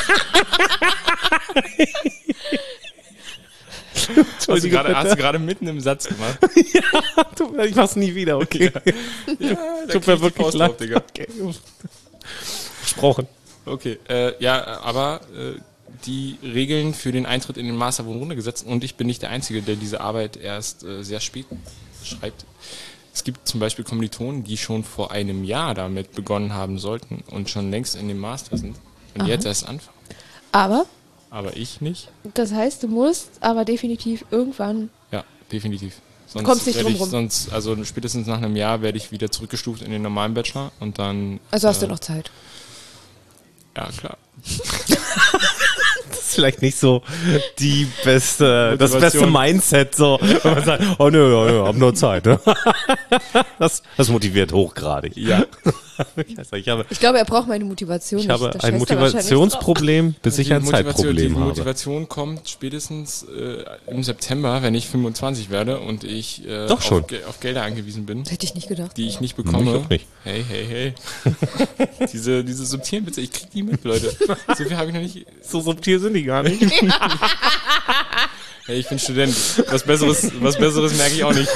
D: Hast du gerade- hast du gerade mitten im Satz gemacht?
B: Ja, tut mir leid, ich mach's nie wieder, okay?
D: Ja, da
B: Tut
D: krieg
B: mir
D: ich die
B: wirklich
D: Faust
B: leid.
D: drauf, Digga.
B: Okay. Versprochen.
D: Okay, äh, ja, aber äh, die Regeln für den Eintritt in den Master wurden runtergesetzt und ich bin nicht der Einzige, der diese Arbeit erst äh, sehr spät schreibt. Es gibt zum Beispiel Kommilitonen, die schon vor einem Jahr damit begonnen haben sollten und schon längst in dem Master sind und jetzt erst anfangen.
C: Aber,
D: Aber ich nicht.
C: das heißt, du musst aber definitiv irgendwann...
D: Ja, definitiv. Sonst
C: kommst nicht
D: werde
C: drum
D: ich,
C: rum.
D: sonst, also spätestens nach einem Jahr werde ich wieder zurückgestuft in den normalen Bachelor und dann...
C: Also hast
D: äh,
C: du noch Zeit.
D: Ja, klar.
B: Das ist vielleicht nicht so die beste, das
D: Motivation.
B: beste Mindset, so, wenn man sagt, oh nö, ja, ja, hab nur Zeit. Ne? Das, das motiviert hochgradig.
D: Ja.
B: Ich, weiß nicht, ich habe,
C: Ich glaube, er braucht meine Motivation
B: ich
C: nicht.
B: habe
C: Da
B: ein
C: scheißt er wahrscheinlich
B: Motivationsproblem, bis ich
D: Die
B: ein
D: Motivation-
B: Zeitproblem
D: Die
B: habe.
D: Motivation kommt spätestens äh, im September, wenn ich fünfundzwanzig werde und ich äh,
B: Doch schon.
D: Auf, Ge- auf Gelder angewiesen bin,
C: drauf. Hätte ich nicht gedacht.
D: die ich nicht
B: Ich
D: bekomme.
B: auch nicht.
D: Hey, hey, hey. diese, diese subtilen Witze, ich krieg die mit, Leute. So viel habe ich noch nicht.
B: So subtil sind die gar nicht.
D: Hey, ich bin Student. Was Besseres, was Besseres merke ich auch nicht.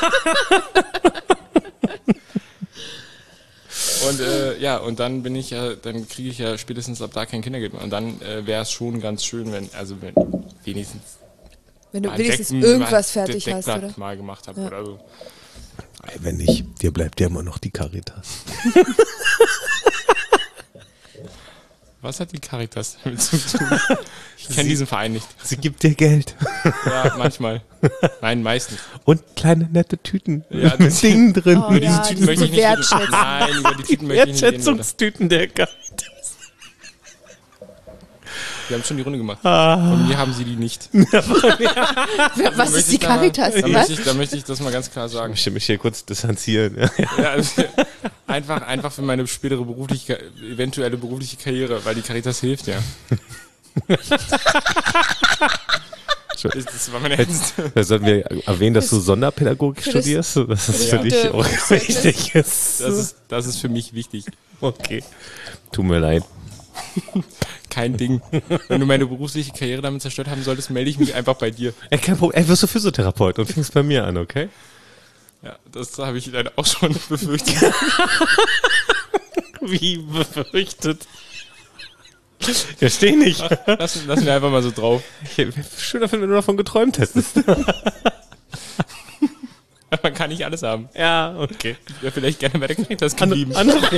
D: Und äh, ja, und dann bin ich ja, dann kriege ich ja spätestens ab da kein Kindergeld mehr. Und dann äh, wäre es schon ganz schön, wenn, also wenn wenigstens
C: Wenn du
D: mal
C: wenigstens
D: Decken-
C: irgendwas
D: mal
C: fertig hast,
D: Deckblatt
C: oder?
D: mal gemacht habe
C: Ja.
D: oder so.
B: Ey, wenn nicht, dir bleibt ja immer noch die Caritas.
D: Was hat die Caritas damit zu tun? Ich kenne diesen Verein nicht.
B: Sie gibt dir Geld.
D: Ja, manchmal. Nein, meistens.
B: Und kleine nette Tüten
D: Ja,
B: mit Dingen drin.
C: Oh, ja,
D: Tüten
C: diese
D: möchte ich nicht reden.
C: Wertschätzung.
D: Nein, über die Tüten möchte ich nicht reden. Leute.
B: Wertschätzungstüten der Caritas.
D: Wir haben schon die Runde gemacht.
B: Ah.
D: Von mir haben sie die nicht.
C: Was
D: möchte
C: ist die
D: ich da mal-
C: Caritas?
D: Da
C: Was?
D: möchte, ich, da möchte ich das mal ganz klar
B: Ich
D: sagen.
B: möchte mich hier kurz distanzieren. Ja.
D: Ja, also, einfach, einfach für meine spätere berufliche, eventuelle berufliche Karriere, weil die Caritas hilft ja. Das war meine ernste.
B: Da sollten wir erwähnen, dass du Sonderpädagogik
C: für das-
B: studierst, dass das
C: für
B: für
C: das
B: dich
C: gute
B: auch
C: Zeugnis.
B: wichtig ist.
D: Das ist, das ist für mich wichtig.
B: Okay. Tut mir leid.
D: Kein Ding. Wenn du meine berufliche Karriere damit zerstört haben solltest, melde ich mich einfach bei dir.
B: Ey, kein Problem. Ey, wirst du Physiotherapeut und fängst bei mir an, okay?
D: Ja, das habe ich leider auch schon befürchtet.
B: Wie befürchtet. Versteh nicht.
D: Lassen, lassen wir einfach mal so drauf.
B: Schöner, wenn du davon geträumt hättest.
D: Man kann nicht alles haben.
B: Ja, okay.
D: Ich wäre vielleicht gerne bei der Caritas geblieben.
B: Andere, andere,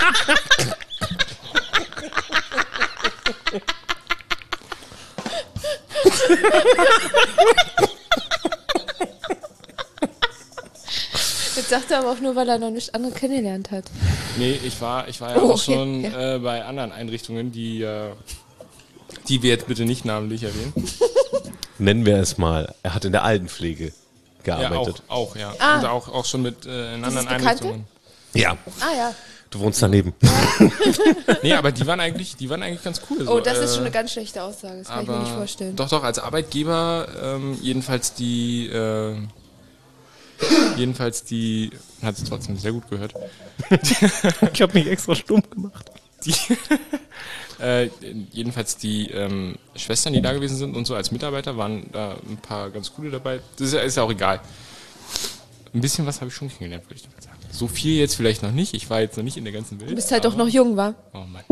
C: Jetzt sagt er aber auch nur, weil er noch nicht andere kennengelernt hat.
D: Nee, ich war, ich war ja
C: Oh,
D: auch
C: okay,
D: schon
C: ja.
D: äh, bei anderen Einrichtungen, die, äh, die wir jetzt bitte nicht namentlich erwähnen.
B: nennen wir es mal. Er hat in der Altenpflege
D: Ja, auch,
B: gearbeitet.
D: auch, ja.
C: Ah.
D: Und auch, auch schon mit äh, in anderen
C: Bekannte?
D: Einrichtungen.
B: Ja.
C: Ah ja.
B: Du wohnst daneben.
D: Nee, aber die waren eigentlich, die waren eigentlich ganz cool.
C: Oh,
D: so,
C: das ist
D: äh,
C: schon eine ganz schlechte Aussage. Das kann ich mir nicht vorstellen.
D: Doch, doch, als Arbeitgeber, ähm, jedenfalls die, äh, jedenfalls die, hat es trotzdem sehr gut gehört,
B: Ich habe mich extra stumm gemacht.
D: die, äh, jedenfalls die ähm, Schwestern, die da gewesen sind und so als Mitarbeiter, waren da ein paar ganz coole dabei. Das ist ja, ist ja auch egal. Ein bisschen was habe ich schon kennengelernt, würde ich damit sagen. So viel jetzt vielleicht noch nicht. Ich war jetzt noch nicht in der ganzen Welt.
C: Du bist halt doch noch jung, wa?
D: Oh Mann.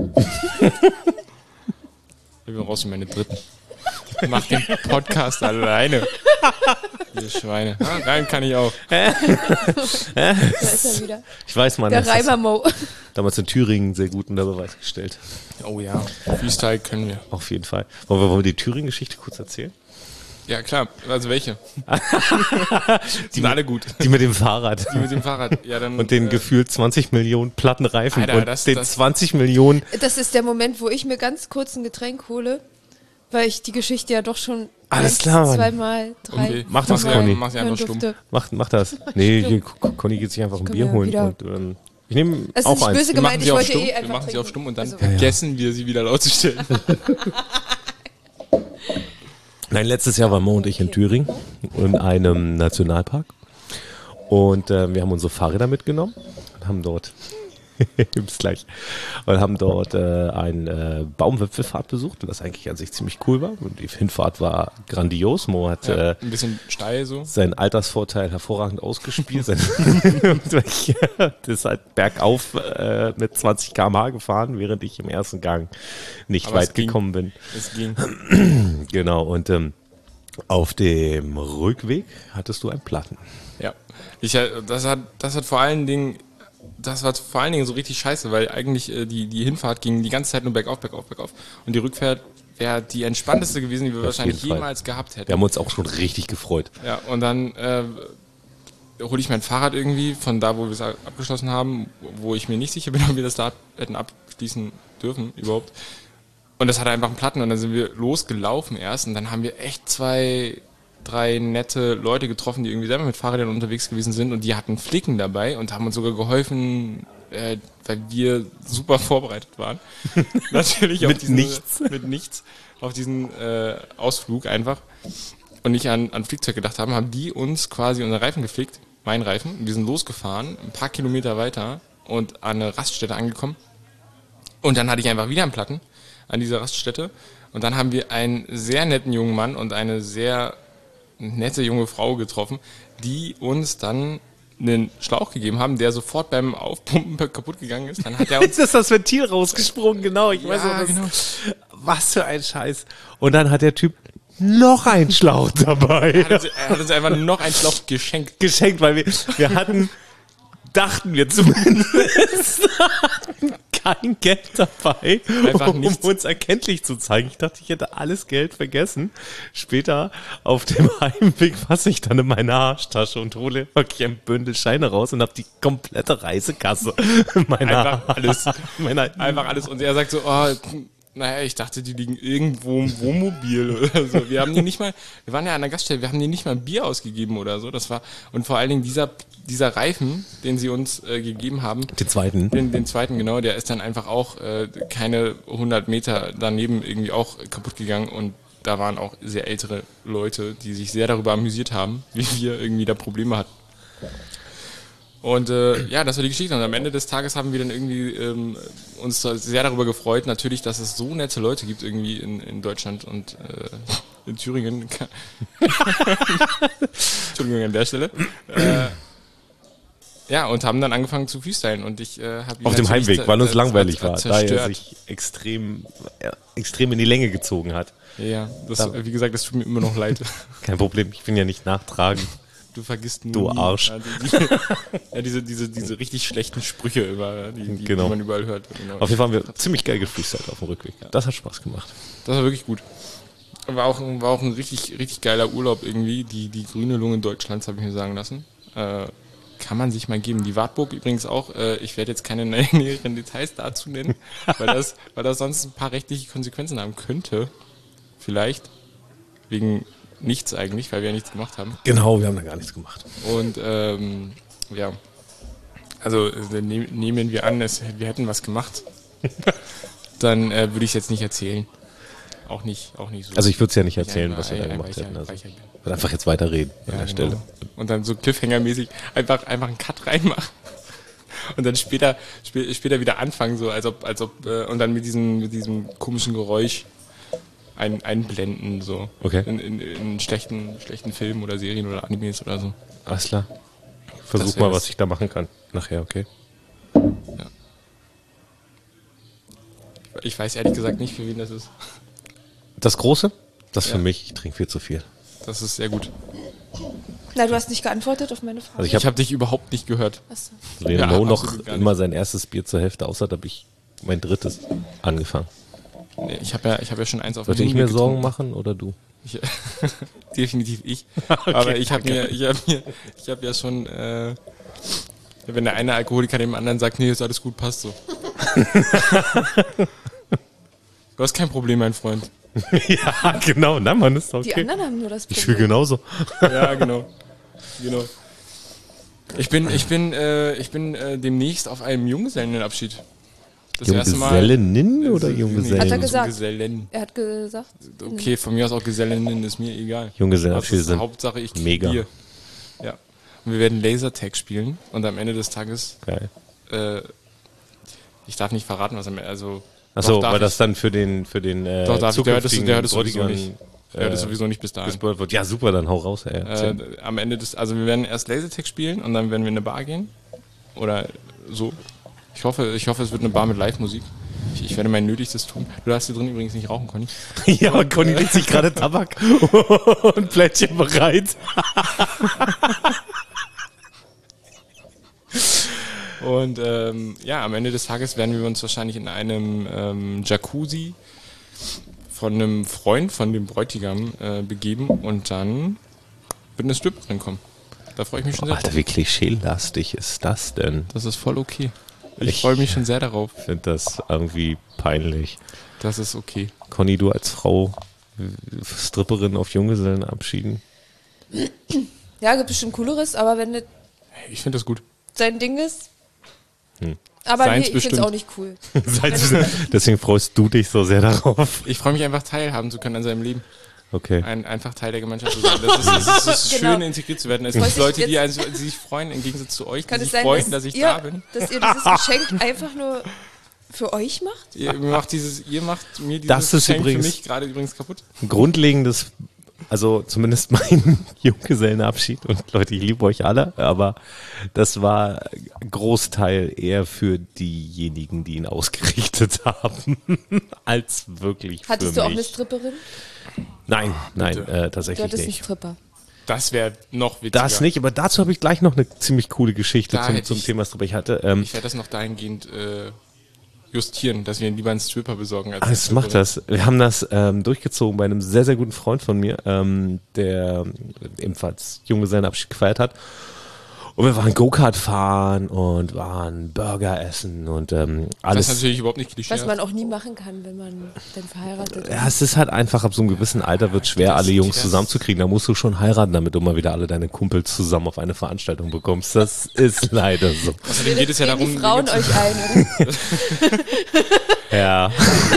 D: Ich bin raus in meine Dritten. Mach den Podcast alleine. Ihr Schweine. Ja, rein kann ich auch.
C: Da ist er wieder.
B: Ich weiß, man,
C: Der
B: das ist
C: Reimer-Mo.
B: damals in Thüringen sehr gut unter Beweis gestellt.
D: Oh ja, Freestyle können wir.
B: Auf jeden Fall. Wollen wir, wollen wir die Thüringen-Geschichte kurz erzählen?
D: Ja, klar. Also welche? Die sind alle gut.
B: Die mit dem Fahrrad.
D: Die mit dem Fahrrad. Ja, dann,
B: Und den
D: äh,
B: gefühlt zwanzig Millionen platten Reifen
D: Alter,
B: und
D: das-
B: den
D: das-
B: zwanzig Millionen.
C: Das ist der Moment, wo ich mir ganz kurz ein Getränk hole, weil ich die Geschichte ja doch schon
B: Alles
C: eins,
B: klar, Mann.
C: zweimal, drei,
D: Okay.
B: Mach das,
C: viermal
B: Conny.
D: Mach sie
C: hören
D: einfach stumm.
C: durfte.
B: Mach, mach das. Nee, hier, Con- Conny geht sich einfach ein
C: Können
B: Bier
C: wir
B: holen.
C: wieder-
B: Und, ähm, ich nehme
C: Es ist
B: auch
C: nicht
B: eins.
C: böse
D: Wir
C: gemeint,
D: machen
C: ich
D: sie auf
C: wollte
D: stumm,
C: eh
D: wir
C: einfach
D: machen sie auf
C: trinken.
D: stumm und dann
C: Also,
D: vergessen wir sie wieder laut zu stellen.
B: Nein, letztes Jahr waren Mo und ich in Thüringen in einem Nationalpark. Und äh, wir haben unsere Fahrräder mitgenommen und haben dort, bis gleich, und haben dort äh, einen äh, Baumwipfelfahrt besucht, was eigentlich an sich ziemlich cool war. Und die Hinfahrt war grandios. Mo hat
D: Ja,
B: äh,
D: ein bisschen steil so.
B: seinen Altersvorteil hervorragend ausgespielt. Sein das ist halt bergauf äh, mit zwanzig Kilometer pro Stunde gefahren, während ich im ersten Gang nicht
D: Aber es
B: weit
D: ging.
B: gekommen bin.
D: Es ging.
B: Genau, und ähm, auf dem Rückweg hattest du einen Platten.
D: Ja. Ich, äh, das hat, das hat vor allen Dingen, das war vor allen Dingen so richtig scheiße, weil eigentlich äh, die, die Hinfahrt ging die ganze Zeit nur bergauf, bergauf, bergauf. Und die Rückfahrt wäre die entspannteste gewesen, die wir wahrscheinlich
B: jeden Fall.
D: jemals gehabt hätten.
B: Wir haben uns auch schon richtig gefreut.
D: Ja, und dann äh, hole ich mein Fahrrad irgendwie von da, wo wir es abgeschlossen haben, wo ich mir nicht sicher bin, ob wir das da hätten abschließen dürfen überhaupt. Und das hatte einfach einen Platten und dann sind wir losgelaufen erst und dann haben wir echt zwei, drei nette Leute getroffen, die irgendwie selber mit Fahrrädern unterwegs gewesen sind und die hatten Flicken dabei und haben uns sogar geholfen, äh, weil wir super vorbereitet waren. Natürlich auf
B: Mit
D: diesen,
B: nichts.
D: Mit nichts. Auf diesen äh, Ausflug einfach. Und nicht an, an Flickzeug gedacht haben, haben die uns quasi unseren Reifen geflickt, mein Reifen. Und wir sind losgefahren, ein paar Kilometer weiter und an eine Raststätte angekommen. Und dann hatte ich einfach wieder einen Platten an dieser Raststätte. Und dann haben wir einen sehr netten jungen Mann und eine sehr nette junge Frau getroffen, die uns dann einen Schlauch gegeben haben, der sofort beim Aufpumpen kaputt gegangen ist. Dann hat er uns...
B: Jetzt ist das Ventil rausgesprungen, genau. Ich weiß
D: Ja,
B: noch, das,
D: genau.
B: was für ein Scheiß. Und dann hat der Typ noch einen Schlauch dabei.
D: Er hat uns, er hat uns einfach noch einen Schlauch geschenkt.
B: Geschenkt, weil wir, wir hatten, dachten wir zumindest, hatten kein Geld dabei,
D: Einfach
B: um
D: nichts.
B: uns erkenntlich zu zeigen. Ich dachte, ich hätte alles Geld vergessen. Später auf dem Heimweg fasse ich dann in meine Arschtasche und hole wirklich ein Bündel Scheine raus und habe die komplette Reisekasse meiner,
D: Einfach alles.
B: meiner
D: Einfach alles. Und er sagt so, oh, naja, ich dachte, die liegen irgendwo im Wohnmobil oder so. Wir haben die nicht mal, wir waren ja an der Gaststätte, wir haben die nicht mal ein Bier ausgegeben oder so. Das war, und vor allen Dingen dieser, dieser Reifen, den sie uns äh, gegeben haben,
B: den zweiten.
D: den, den zweiten, genau, der ist dann einfach auch äh, keine hundert Meter daneben irgendwie auch kaputt gegangen und da waren auch sehr ältere Leute, die sich sehr darüber amüsiert haben, wie wir irgendwie da Probleme hatten. Und äh, ja, das war die Geschichte. Und am Ende des Tages haben wir dann irgendwie ähm, uns da sehr darüber gefreut, natürlich, dass es so nette Leute gibt irgendwie in, in Deutschland und äh, in Thüringen. Entschuldigung an der Stelle. Äh, ja, und haben dann angefangen zu freestylen. Und ich äh, habe
B: Auf dem Heimweg, weil uns langweilig war, da er
D: zerstört.
B: sich extrem, äh, extrem in die Länge gezogen hat.
D: Ja, das,
B: Da-
D: wie gesagt, das tut mir immer noch leid.
B: Kein Problem, ich bin ja nicht nachtragend.
D: Du vergisst nie.
B: Du Arsch.
D: Ja, die, die, ja, diese, diese, diese richtig schlechten Sprüche immer, die, die,
B: Genau.
D: die man überall hört. Genau.
B: Auf jeden Fall haben wir ziemlich geil gefreestylt auf dem Rückweg. Das hat Spaß gemacht.
D: Das war wirklich gut. War auch, ein- war auch ein richtig, richtig geiler Urlaub irgendwie. Die, die grüne Lunge Deutschlands, habe ich mir sagen lassen. Äh, kann man sich mal geben. Die Wartburg übrigens auch. Äh, ich werde jetzt keine näheren Details dazu nennen, weil das, weil das sonst ein paar rechtliche Konsequenzen haben könnte. Vielleicht. Wegen nichts eigentlich, weil wir ja nichts gemacht haben.
B: Genau, wir haben da gar nichts gemacht.
D: Und ähm, ja, also äh, nehm, nehmen wir an, es, wir hätten was gemacht, dann äh, würde ich es jetzt nicht erzählen. Auch nicht, auch nicht so.
B: Also ich würde es ja nicht
D: Weil ich
B: erzählen,
D: einfach-
B: was wir da
D: weil
B: gemacht
D: ich
B: hätten.
D: einfach-
B: Also
D: weil ich
B: ich
D: einfach-
B: würde einfach jetzt weiterreden an
D: Ja,
B: der
D: genau.
B: Stelle.
D: Und dann so Cliffhanger-mäßig einfach, einfach einen Cut reinmachen. Und dann später, spä später wieder anfangen, so als ob, als ob, äh, und dann mit diesem, mit diesem komischen Geräusch ein, einblenden, so.
B: Okay.
D: In, in, in schlechten, schlechten Filmen oder Serien oder Animes oder so.
B: Alles klar. versuch
D: Das wär
B: mal,
D: das.
B: was ich da machen kann. Nachher, okay.
D: Ich weiß ehrlich gesagt nicht, für wen das ist.
B: Das Große? Das
D: Ja.
B: für mich. Ich trinke viel zu viel.
D: Das ist sehr gut.
C: Na, du hast nicht geantwortet auf meine Frage.
B: Also ich
D: Ich
B: habe
D: habe dich überhaupt nicht gehört.
C: Achso.
B: Leno
D: Ja,
B: noch
D: absolut gar
B: immer sein erstes Bier zur Hälfte aus hat, habe ich mein drittes angefangen.
D: Nee, ich habe ja, ich hab ja schon eins auf
B: Sollte
D: dem
B: ich mir
D: Mund
B: Sorgen
D: getrunken.
B: machen oder du?
D: Ich, definitiv ich. Aber ich habe mir, ich habe mir, ich habe ja schon, äh, wenn der eine Alkoholiker dem anderen sagt, nee, ist alles gut, passt so. Du hast kein Problem, mein Freund.
B: Ja, genau. Na, Mann, ist
C: Die
B: okay.
C: anderen haben nur das
B: Ich
C: Problem.
B: fühle genauso.
D: Ja, genau. Genau. Ich bin, ich bin, äh, ich bin äh, demnächst auf einem Junggesellenabschied. Das erste Mal.
B: Junggesellinnen oder
D: Nee,
B: Junggesellen?
C: Hat er gesagt?
D: Gesellen.
C: Er hat gesagt,
D: Okay, von mir aus auch Gesellinnen, ist mir egal.
B: Junggesellenabschiede
D: Das ist
B: sind
D: Hauptsache, ich krieg
B: mega.
D: Bier. Ja. Und wir werden Lasertag spielen und am Ende des Tages,
B: Geil.
D: äh, ich darf nicht verraten, was am Ende, also.
B: Achso,
D: doch darf
B: weil das
D: ich.
B: dann für den für den äh,
D: Doch, darf ich, der hört es
B: zukünftigen
D: der hört es sowieso
B: Bräutigam,
D: nicht. Der hört es
B: äh,
D: sowieso nicht bis dahin.
B: gespoilt wird. Ja, super, dann hau raus. Ey.
D: Äh, am Ende des, also wir werden erst Lasertag spielen und dann werden wir in eine Bar gehen. Oder so. Ich hoffe, ich hoffe, es wird eine Bar mit Live-Musik. Ich, ich werde mein Nötigstes tun. Du darfst hier drin übrigens nicht rauchen, Conny.
B: Ja, aber Conny legt sich gerade Tabak und Plättchen bereit.
D: Und ähm, ja, am Ende des Tages werden wir uns wahrscheinlich in einem ähm, Jacuzzi von einem Freund von dem Bräutigam äh, begeben und dann wird eine Stripperin kommen. Da freue ich mich schon sehr
B: Alter,
D: drauf.
B: wie klischeelastig ist das denn?
D: Das ist voll okay. Ich,
B: Ich-
D: freue mich schon sehr darauf.
B: Ich finde das irgendwie peinlich.
D: Das ist okay.
B: Conny, du als Frau, äh, Stripperin auf Junggesellenabschieden?
C: ja, gibt bestimmt Cooleres, aber wenn das
D: Ich finde das gut.
C: sein Ding ist.
B: Hm.
C: Aber
D: Seins
C: nee, ich finde es
D: bestimmt.
C: auch nicht cool.
B: Deswegen freust du dich so sehr darauf.
D: Ich freue mich einfach teilhaben zu können an seinem Leben.
B: Okay.
D: Ein, einfach Teil der Gemeinschaft zu sein. Das ist, das ist, das ist
C: Genau.
D: schön, integriert zu werden. Es
C: Freut
D: gibt
C: sich
D: Leute, die,
C: jetzt-
D: einen, die sich freuen, im Gegensatz zu euch, die
C: Kann es
D: sich
C: sein,
D: freuen,
C: dass,
D: dass ich
C: ihr,
D: da bin.
C: dass ihr dieses Geschenk einfach nur für euch macht?
D: Ihr macht, dieses, ihr macht mir dieses
B: Das ist
D: Geschenk
B: übrigens-
D: für mich gerade übrigens kaputt.
B: Ein grundlegendes, also zumindest mein Junggesellenabschied und Leute, ich liebe euch alle, aber das war ein Großteil eher für diejenigen, die ihn ausgerichtet haben, als wirklich
C: Hattest
B: für
C: du auch
B: mich.
C: eine Stripperin?
B: Nein, nein,
D: Bitte.
B: äh,
C: Du
B: tatsächlich
C: hattest einen
B: nicht.
C: Stripper.
D: Das wäre noch witziger.
B: Das nicht, aber dazu habe ich gleich noch eine ziemlich coole Geschichte
D: Da
B: zum,
D: hätte
B: zum
D: ich-
B: Thema Stripper. Ich hatte, ähm,
D: Ich werde das noch dahingehend äh, justieren, dass wir lieber einen Stripper besorgen als
B: Ah,
D: eine
B: es macht
D: Stripperin.
B: das. Wir haben das ähm, durchgezogen bei einem sehr, sehr guten Freund von mir, ähm, der ebenfalls Junggesellenabschied gefeiert hat. Und wir waren Go-Kart fahren und waren Burger essen und ähm,
D: Das
B: alles.
D: ist natürlich überhaupt nicht
C: Was
D: klischee.
C: man auch nie machen kann, wenn man dann verheiratet ist.
B: Ja, es ist halt einfach, ab so einem gewissen Alter wird schwer,
D: Das-
B: alle Jungs
D: das-
B: zusammenzukriegen. Da musst du schon heiraten, damit du mal wieder alle deine Kumpels zusammen auf eine Veranstaltung bekommst. Das ist leider so.
D: Außerdem geht es ja
C: Reden
D: darum,
C: die Frauen
D: Dinge zu-
C: euch ein, oder?
B: Ja.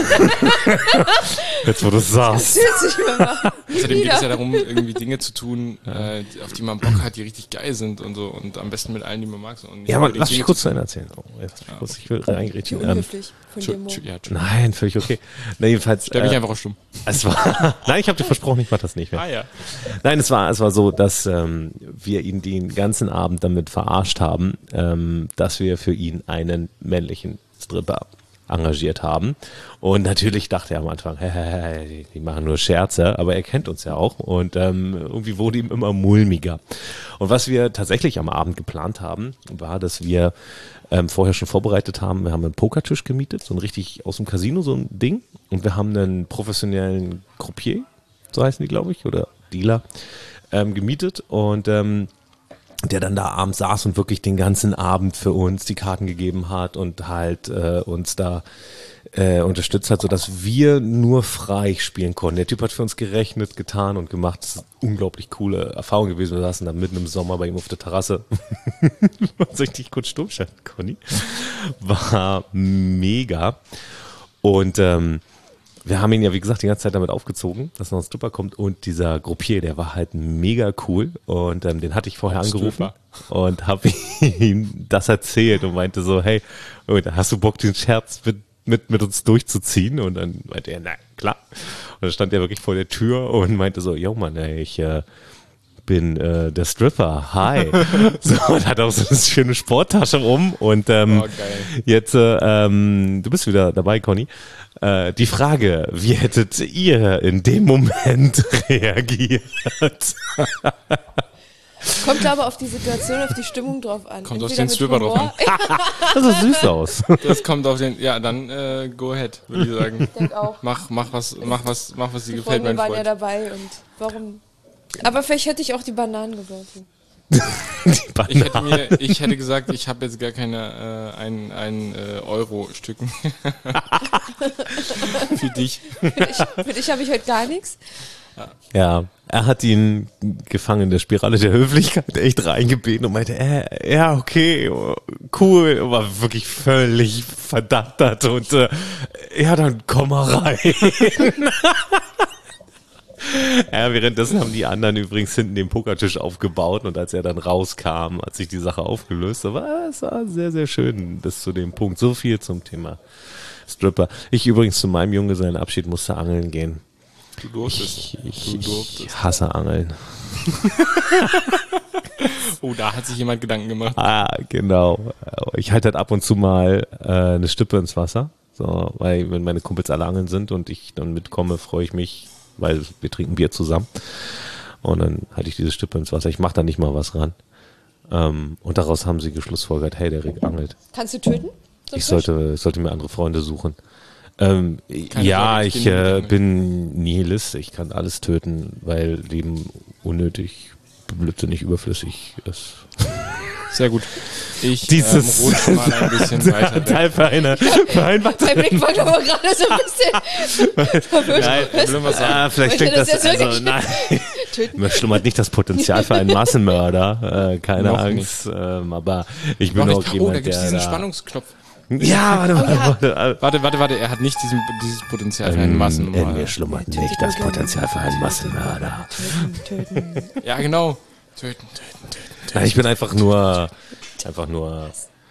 B: Jetzt, wo du es sagst.
C: Fühlt sich immer mal.
D: Außerdem geht
C: wieder.
D: es ja darum, irgendwie Dinge zu tun, äh, auf die man Bock hat, die richtig geil sind und so und am besten mit allen, die man mag. So. Und nicht
B: Ja, aber
D: unbedingt
B: lass mich
D: Dinge
B: kurz
D: zu
B: zu Ende erzählen. Oh, jetzt lass mich kurz, ich will reingrätschen. Ähm,
C: Unhöflich von dir,
D: tun.
C: Mo.
D: Tsch- tsch- Ja, tsch-
B: nein, völlig okay. Na, jedenfalls.
D: Stell mich
B: äh,
D: einfach auf stumm.
B: Es war, nein, ich habe dir versprochen, ich mach das nicht mehr.
D: Ah ja.
B: Nein, es war, es war so, dass ähm, wir ihn den ganzen Abend damit verarscht haben, ähm, dass wir für ihn einen männlichen Stripper engagiert haben. Und natürlich dachte er am Anfang, hä, hä, hä, die, die machen nur Scherze, aber er kennt uns ja auch und ähm, irgendwie wurde ihm immer mulmiger. Und was wir tatsächlich am Abend geplant haben, war, dass wir ähm, vorher schon vorbereitet haben, wir haben einen Pokertisch gemietet, so ein richtig aus dem Casino, so ein Ding, und wir haben einen professionellen Croupier, so heißen die, glaube ich, oder Dealer, ähm, gemietet und ähm, der dann da abends saß und wirklich den ganzen Abend für uns die Karten gegeben hat und halt äh, uns da äh, unterstützt hat, sodass wir nur frei spielen konnten. Der Typ hat für uns gerechnet, getan und gemacht. Das ist eine unglaublich coole Erfahrung gewesen. Wir saßen da mitten im Sommer bei ihm auf der Terrasse. Soll ich dich kurz stumm schalten, Conny? War mega. Und ähm, wir haben ihn ja, wie gesagt, die ganze Zeit damit aufgezogen, dass noch ein Stripper kommt und dieser Gruppier, der war halt mega cool und ähm, den hatte ich vorher angerufen und habe ihm das erzählt und meinte so, hey, hast du Bock, den Scherz mit, mit, mit uns durchzuziehen? Und dann meinte er, na klar. Und dann stand er wirklich vor der Tür und meinte so, yo Mann, ey, ich äh, bin äh, der Stripper, hi. So, und hat auch so eine schöne Sporttasche um und ähm,
D: Oh, geil.
B: jetzt, äh, ähm, du bist wieder dabei, Conny. Äh, die Frage, wie hättet ihr in dem Moment reagiert?
C: Kommt aber auf die Situation, auf die Stimmung drauf an.
D: Kommt auf
C: Entweder
D: den
C: mit
D: Stripper drauf
C: Humor-
B: Das sieht süß aus.
D: Das kommt auf den, ja, dann äh, go ahead, würde ich sagen.
C: Ich denke auch.
D: Mach, mach was, mach was, mach was dir
C: Die
D: gefällt,
C: Freunde
D: mein
C: waren ja
D: Freund.
C: dabei und warum... Aber vielleicht hätte ich auch die Bananen geworfen.
B: Die
D: Ich hätte
B: Bananen.
D: mir, ich hätte gesagt, ich habe jetzt gar keine äh, ein, ein äh, Euro-Stücken. Für dich.
C: Für dich, für dich habe ich heute gar nichts.
B: Ja, er hat ihn gefangen in der Spirale der Höflichkeit echt reingebeten und meinte, äh, ja, okay, cool, und war wirklich völlig verdattert und äh, ja, dann komm mal rein. Ja, währenddessen haben die anderen übrigens hinten den Pokertisch aufgebaut und als er dann rauskam, hat sich die Sache aufgelöst. Aber es war sehr, sehr schön bis zu dem Punkt. So viel zum Thema Stripper. Ich übrigens zu meinem Junggesellenabschied musste angeln gehen.
D: Du durftest.
B: Ich,
D: Du
B: ich,
D: durftest.
B: ich hasse Angeln.
D: Oh, da hat sich jemand Gedanken gemacht.
B: Ah, genau. Ich halte halt ab und zu mal äh, eine Stippe ins Wasser. So, weil wenn meine Kumpels alle angeln sind und ich dann mitkomme, freue ich mich, weil wir trinken Bier zusammen. Und dann halte ich diese Stippe ins Wasser. Ich mache da nicht mal was ran. Ähm, und daraus haben sie geschlussfolgert, hey, der Rick angelt.
C: Kannst du töten? So
B: Ich
C: Fisch?
B: sollte, sollte mir andere Freunde suchen. Ähm,
D: Keine
B: ja,
D: Sorge, ich
B: ich
D: bin
B: äh,
D: nicht
B: bin Nihilist. Ich kann alles töten, weil Leben unnötig, blödsinnig überflüssig ist.
D: Sehr gut. Ich
B: Dieses-
D: ähm, rutsche mal ein bisschen weiter weg.
B: Teil für eine, für einen
C: Mein Blick war aber gerade so ein bisschen verwirrt.
B: Nein,
D: will was sagen.
B: ah, vielleicht
C: Wollte
B: klingt das,
C: das jetzt
B: also,
C: wirklich
B: nein.
C: Töten?
B: Mir schlummert nicht das Potenzial für einen Massenmörder, äh, keine
D: Noch
B: Angst, ähm, aber ich bin
D: Noch
B: auch
D: nicht.
B: jemand,
D: Oh, da gibt es
B: der
D: diesen
B: da,
D: Spannungsknopf.
B: Ja, warte, warte, warte.
D: Warte, warte, warte, er hat nicht diesen, dieses Potenzial für einen
B: Ähm, in
D: Massenmörder.
B: mir schlummert nicht das Potenzial für einen Massenmörder.
C: Töten, töten.
D: Ja, genau. Töten, töten, töten.
B: Nein, ich bin einfach nur, einfach nur,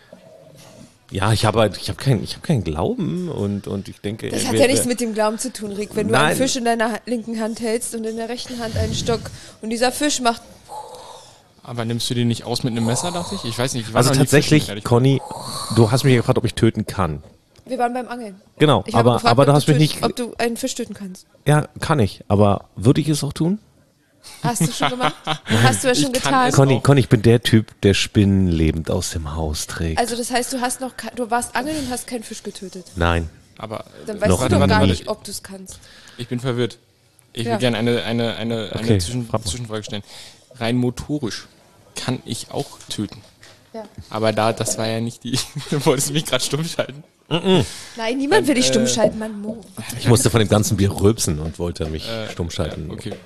B: ja, ich habe halt, ich habe keinen, ich habe keinen Glauben und, und ich denke,
C: Das
B: äh,
C: hat
B: wer-
C: ja nichts mit dem Glauben zu tun, Rick. Wenn du
B: Nein.
C: einen Fisch in deiner Ha- linken Hand hältst und in der rechten Hand einen Stock und dieser Fisch macht...
D: Aber nimmst du den nicht aus mit einem Messer, dachte ich? Ich weiß nicht. Ich war
B: Also
D: noch nie
B: tatsächlich,
D: fischen, ehrlich.
B: Conny, du hast mich gefragt, ob ich töten kann.
C: Wir waren beim Angeln.
B: Genau,
C: Ich habe
B: aber,
C: gefragt,
B: aber du
C: ob
B: hast mich
C: töten-
B: nicht,
C: Ob du einen Fisch töten kannst.
B: ja, kann ich, aber würde ich es auch tun?
C: Hast du schon gemacht? Hast du ja schon
D: Ich kann
C: getan.
D: es
B: Conny,
D: auch.
B: Conny, ich bin der Typ, der Spinnen lebend aus dem Haus trägt.
C: Also das heißt, du hast noch, ke- du warst angeln und hast keinen Fisch getötet.
B: Nein.
D: Aber
C: Dann weißt
B: Noch
C: du doch
B: nie.
C: gar
B: Warte,
C: nicht, ob du es kannst.
D: ich bin verwirrt. Ich
C: Ja.
D: will gerne eine, eine, eine, eine
B: Okay,
D: Zwischen
B: frag mal.
D: Zwischenfrage stellen. Rein motorisch kann ich auch töten.
C: Ja.
D: Aber da, das war ja nicht die. Du wolltest mich gerade stumm schalten.
C: Nein, niemand will dich
D: äh,
C: stumm schalten, Mann. Mo.
B: Ich musste von dem ganzen Bier rülpsen und wollte mich
D: Äh,
B: stumm schalten.
D: Ja, okay.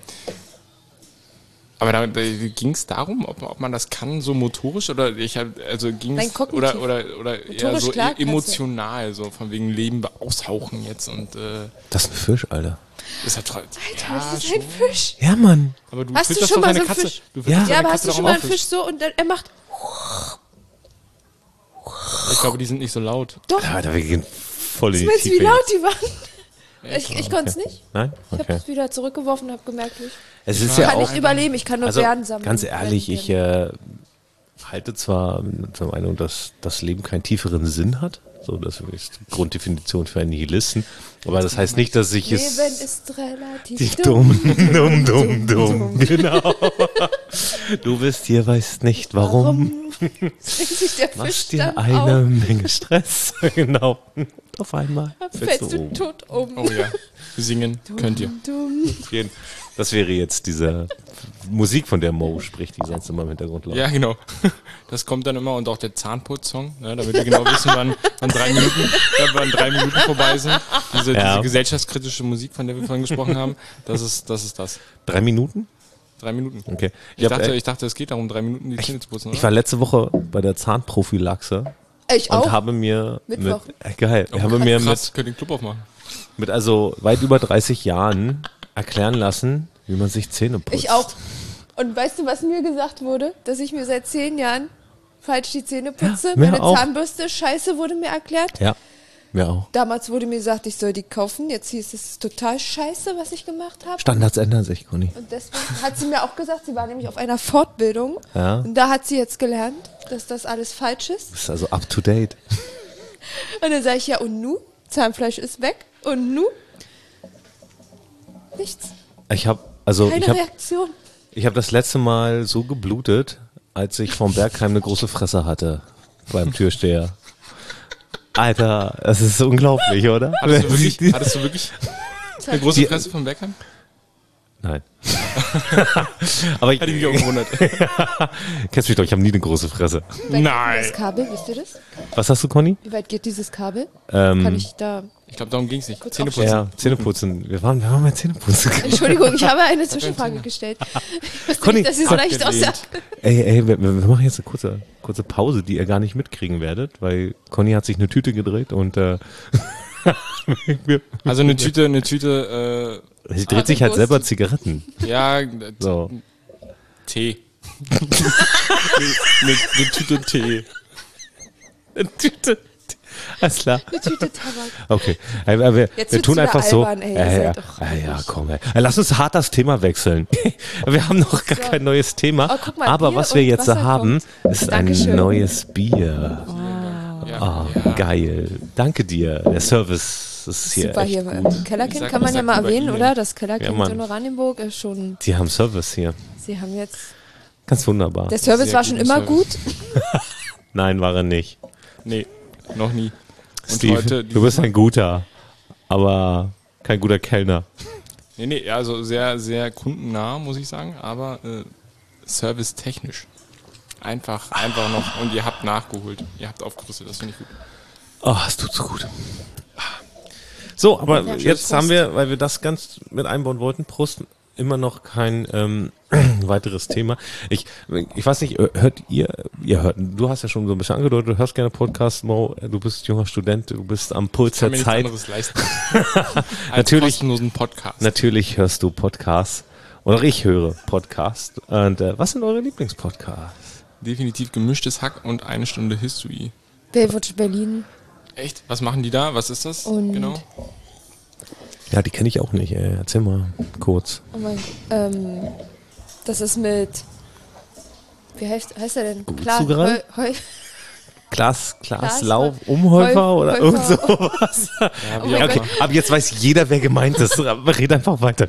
D: Aber da, da ging es darum, ob, ob man das kann, so motorisch oder ich hab, also ging
C: Nein,
D: es
C: kognitiv.
D: oder oder oder eher
C: Motorisch,
D: so
C: klar,
D: e-
C: kannst du.
D: emotional, so von wegen Leben aushauchen jetzt und äh,
B: Das ist ein Fisch, Alter.
D: ist halt toll.
C: Alter,
D: Ja,
C: das ist
D: schon.
C: ein Fisch.
B: Ja, Mann.
D: Aber du
C: Hast
D: fütterst
C: du schon
D: doch
C: mal
D: deine
C: so einen
D: Katze.
C: Fisch?
D: Du
B: Ja.
D: fütterst
C: Ja,
D: deine
C: aber
D: Katze
C: hast du
D: doch
C: schon
D: auch
C: mal einen
D: Fisch.
C: Fisch so und dann, er macht...
D: Ich glaube, die sind nicht so laut.
C: Doch,
B: Alter, wir gehen voll in die
C: weißt du,
B: Tiefe.
C: wie laut
B: jetzt.
C: die waren? Ich, ich konnte es nicht.
B: Nein?
C: Ich habe
B: Okay.
C: es wieder zurückgeworfen und habe gemerkt, ich
B: Es ist
D: war-
B: ja
C: kann
B: auch,
C: nicht überleben, ich kann nur
B: also
C: Beeren sammeln.
B: ganz ehrlich, ich äh, halte zwar zur Meinung, dass das Leben keinen tieferen Sinn hat. So, das ist die Grunddefinition für einen Nihilisten. Aber das heißt nicht, dass ich
C: Leben
B: es
C: ist relativ
B: dich
C: dumm.
B: dumm, dumm, dumm, dumm, genau. Du bist hier, weißt nicht warum.
C: Warum fängt sich der Fisch
B: Machst dir
C: dann
B: eine
C: auf?
B: Menge Stress. Genau. Und auf einmal
C: Dann
B: fällst
C: fällst du
B: um.
C: tot um.
D: Oh ja, singen könnt ihr.
C: Dumm.
B: Das wäre jetzt diese Musik, von der Mo spricht, die sonst immer im Hintergrund läuft.
D: Ja, genau. Das kommt dann immer und auch der Zahnputzsong, ne, damit wir genau wissen, wann, wann, drei Minuten, ja, wann drei Minuten vorbei sind. Diese,
B: Ja.
D: diese gesellschaftskritische Musik, von der wir vorhin gesprochen haben, das ist das. Ist das.
B: Drei Minuten?
D: Drei Minuten.
B: Okay.
D: Ich,
B: hab,
D: dachte,
B: äh,
D: ich dachte, es geht darum, drei Minuten die Zähne zu putzen, oder?
B: ich war letzte Woche bei der Zahnprophylaxe
C: Ich
B: und
C: auch.
B: habe mir
C: Mittwoch.
B: mit, äh, geil, ich habe mir mit,
D: Krass, könnt den Club aufmachen.
B: mit also weit über dreißig Jahren erklären lassen, wie man sich Zähne putzt.
C: Ich auch. Und weißt du, was mir gesagt wurde? Dass ich mir seit zehn Jahren falsch die Zähne putze.
B: mir
C: Meine
B: auch.
C: Zahnbürste, scheiße, wurde mir erklärt.
B: Ja. Mir auch.
C: Damals wurde mir gesagt, ich soll die kaufen. Jetzt hieß es total scheiße, was ich gemacht habe.
B: Standards ändern sich, Conny.
C: Und deswegen hat sie mir auch gesagt, sie war nämlich auf einer Fortbildung.
B: Ja.
C: Und da hat sie jetzt gelernt, dass das alles falsch ist.
B: Das ist also up to date.
C: Und dann sage ich, ja, und nu? Zahnfleisch ist weg. Und nu? Nichts.
B: Ich habe also
C: Keine
B: ich habe
C: Reaktion.
B: ich habe das letzte Mal so geblutet, als ich vom Bergheim eine große Fresse hatte beim Türsteher. Alter, das ist unglaublich, oder?
D: Hattest du wirklich, hattest du wirklich eine große
B: Die-
D: Fresse vom Beckham?
B: Nein. Aber ich,
D: Hätte ich mich auch gewundert.
B: kennst mich doch, ich habe nie eine große Fresse.
C: Wie weit
D: Nein.
C: geht das Kabel, wisst ihr das?
B: Was hast du, Conny?
C: Wie weit geht dieses Kabel?
B: Ähm,
C: Kann ich da...
D: Ich glaube, darum ging es nicht.
C: Kurz
D: Zähne putzen.
B: Ja, Zähneputzen. Wir waren, wir waren bei Zähneputzen.
C: Entschuldigung, ich habe eine Zwischenfrage gestellt. Ich wusste
B: Conny,
C: nicht, dass sie so leicht
D: abgelehnt.
C: aussah.
B: Ey, ey, wir, wir machen jetzt eine kurze, kurze Pause, die ihr gar nicht mitkriegen werdet, weil Conny hat sich eine Tüte gedreht und äh, wir-
D: Also eine Tüte, eine Tüte,
B: sie dreht sich halt
C: Wurst.
B: selber Zigaretten.
D: äh, ja, äh,
B: So.
D: Tee. eine, eine, eine Tüte Tee.
B: Eine Tüte. Alles klar.
C: Eine Tüte Tabak.
B: Okay. Ey, wir, wir,
C: Jetzt
B: wir
C: wird's
B: tun
C: wieder
B: einfach so.
C: albern, ey, ihr
B: Äh, ja,
C: seid doch
B: ja, ja, komm, ey. Äh, Lass uns hart das Thema wechseln. Wir haben noch gar kein neues Thema.
C: Oh, guck mal,
B: aber
C: Bier
B: was wir
C: und
B: jetzt
C: Wasser
B: haben,
C: kommt.
B: ist
C: Dankeschön.
B: ein neues Bier.
D: Ja,
B: Ah,
D: ja.
B: geil. Danke dir. Der Service ist hier
C: Super
B: echt
C: hier.
B: gut.
C: Ähm, Kellerkind
D: sag-
C: kann man
D: ich
C: ja
D: sag
C: mal
D: lieber
C: erwähnen,
D: Ihnen.
C: oder? Das Kellerkind
B: Ja, Mann.
C: in Oranienburg ist schon...
B: Die haben Service hier.
C: Sie haben jetzt...
B: Ganz wunderbar.
C: Der Service
D: Sehr
C: war schon
D: guten
C: immer gut.
D: Service.
B: Nein, war er nicht.
D: Nee, noch nie. Und
B: Steve,
D: heute
B: du bist ein guter, aber kein guter Kellner.
D: Nee, nee, also sehr, sehr kundennah, muss ich sagen, aber äh, servicetechnisch. Einfach, einfach noch. Und ihr habt nachgeholt. Ihr habt aufgerüstet, das finde ich gut.
B: Oh, es tut so gut. So, aber
C: Ja,
B: jetzt
C: Prost.
B: haben wir, weil wir das ganz mit einbauen wollten, Prost, immer noch kein ähm, weiteres Thema. Ich, ich weiß nicht, hört ihr, ihr hört, du hast ja schon so ein bisschen angedeutet, du hörst gerne Podcasts, Mo, du bist junger Student, du bist am Puls
D: Kann
B: der
D: mir nichts
B: Zeit.
D: anderes leisten. Als
B: Natürlich-
D: kostenlosen Podcast.
B: Natürlich hörst du Podcasts. Oder ich höre Podcasts. Und äh, was sind eure Lieblingspodcasts?
D: Definitiv gemischtes Hack und eine Stunde History.
C: Baywatch Berlin.
D: Echt? Was machen die da? Was ist das?
C: Und-
D: Genau.
B: Ja, die kenne ich auch nicht. Ey. Erzähl mal kurz.
C: Oh mein ähm, das ist mit... Wie heißt, heißt er denn? Klar,
B: zugerannt?
C: Heu, Heu,
B: Klaas, Klaas
C: Klaas
B: Lauf, Umhäufer
C: Heu-
B: oder
C: Häufer.
B: irgend sowas.
D: Ja,
C: Oh
D: wie
C: mein
D: auch
B: Okay,
D: immer.
B: ab jetzt weiß jeder, wer gemeint ist. Red einfach weiter.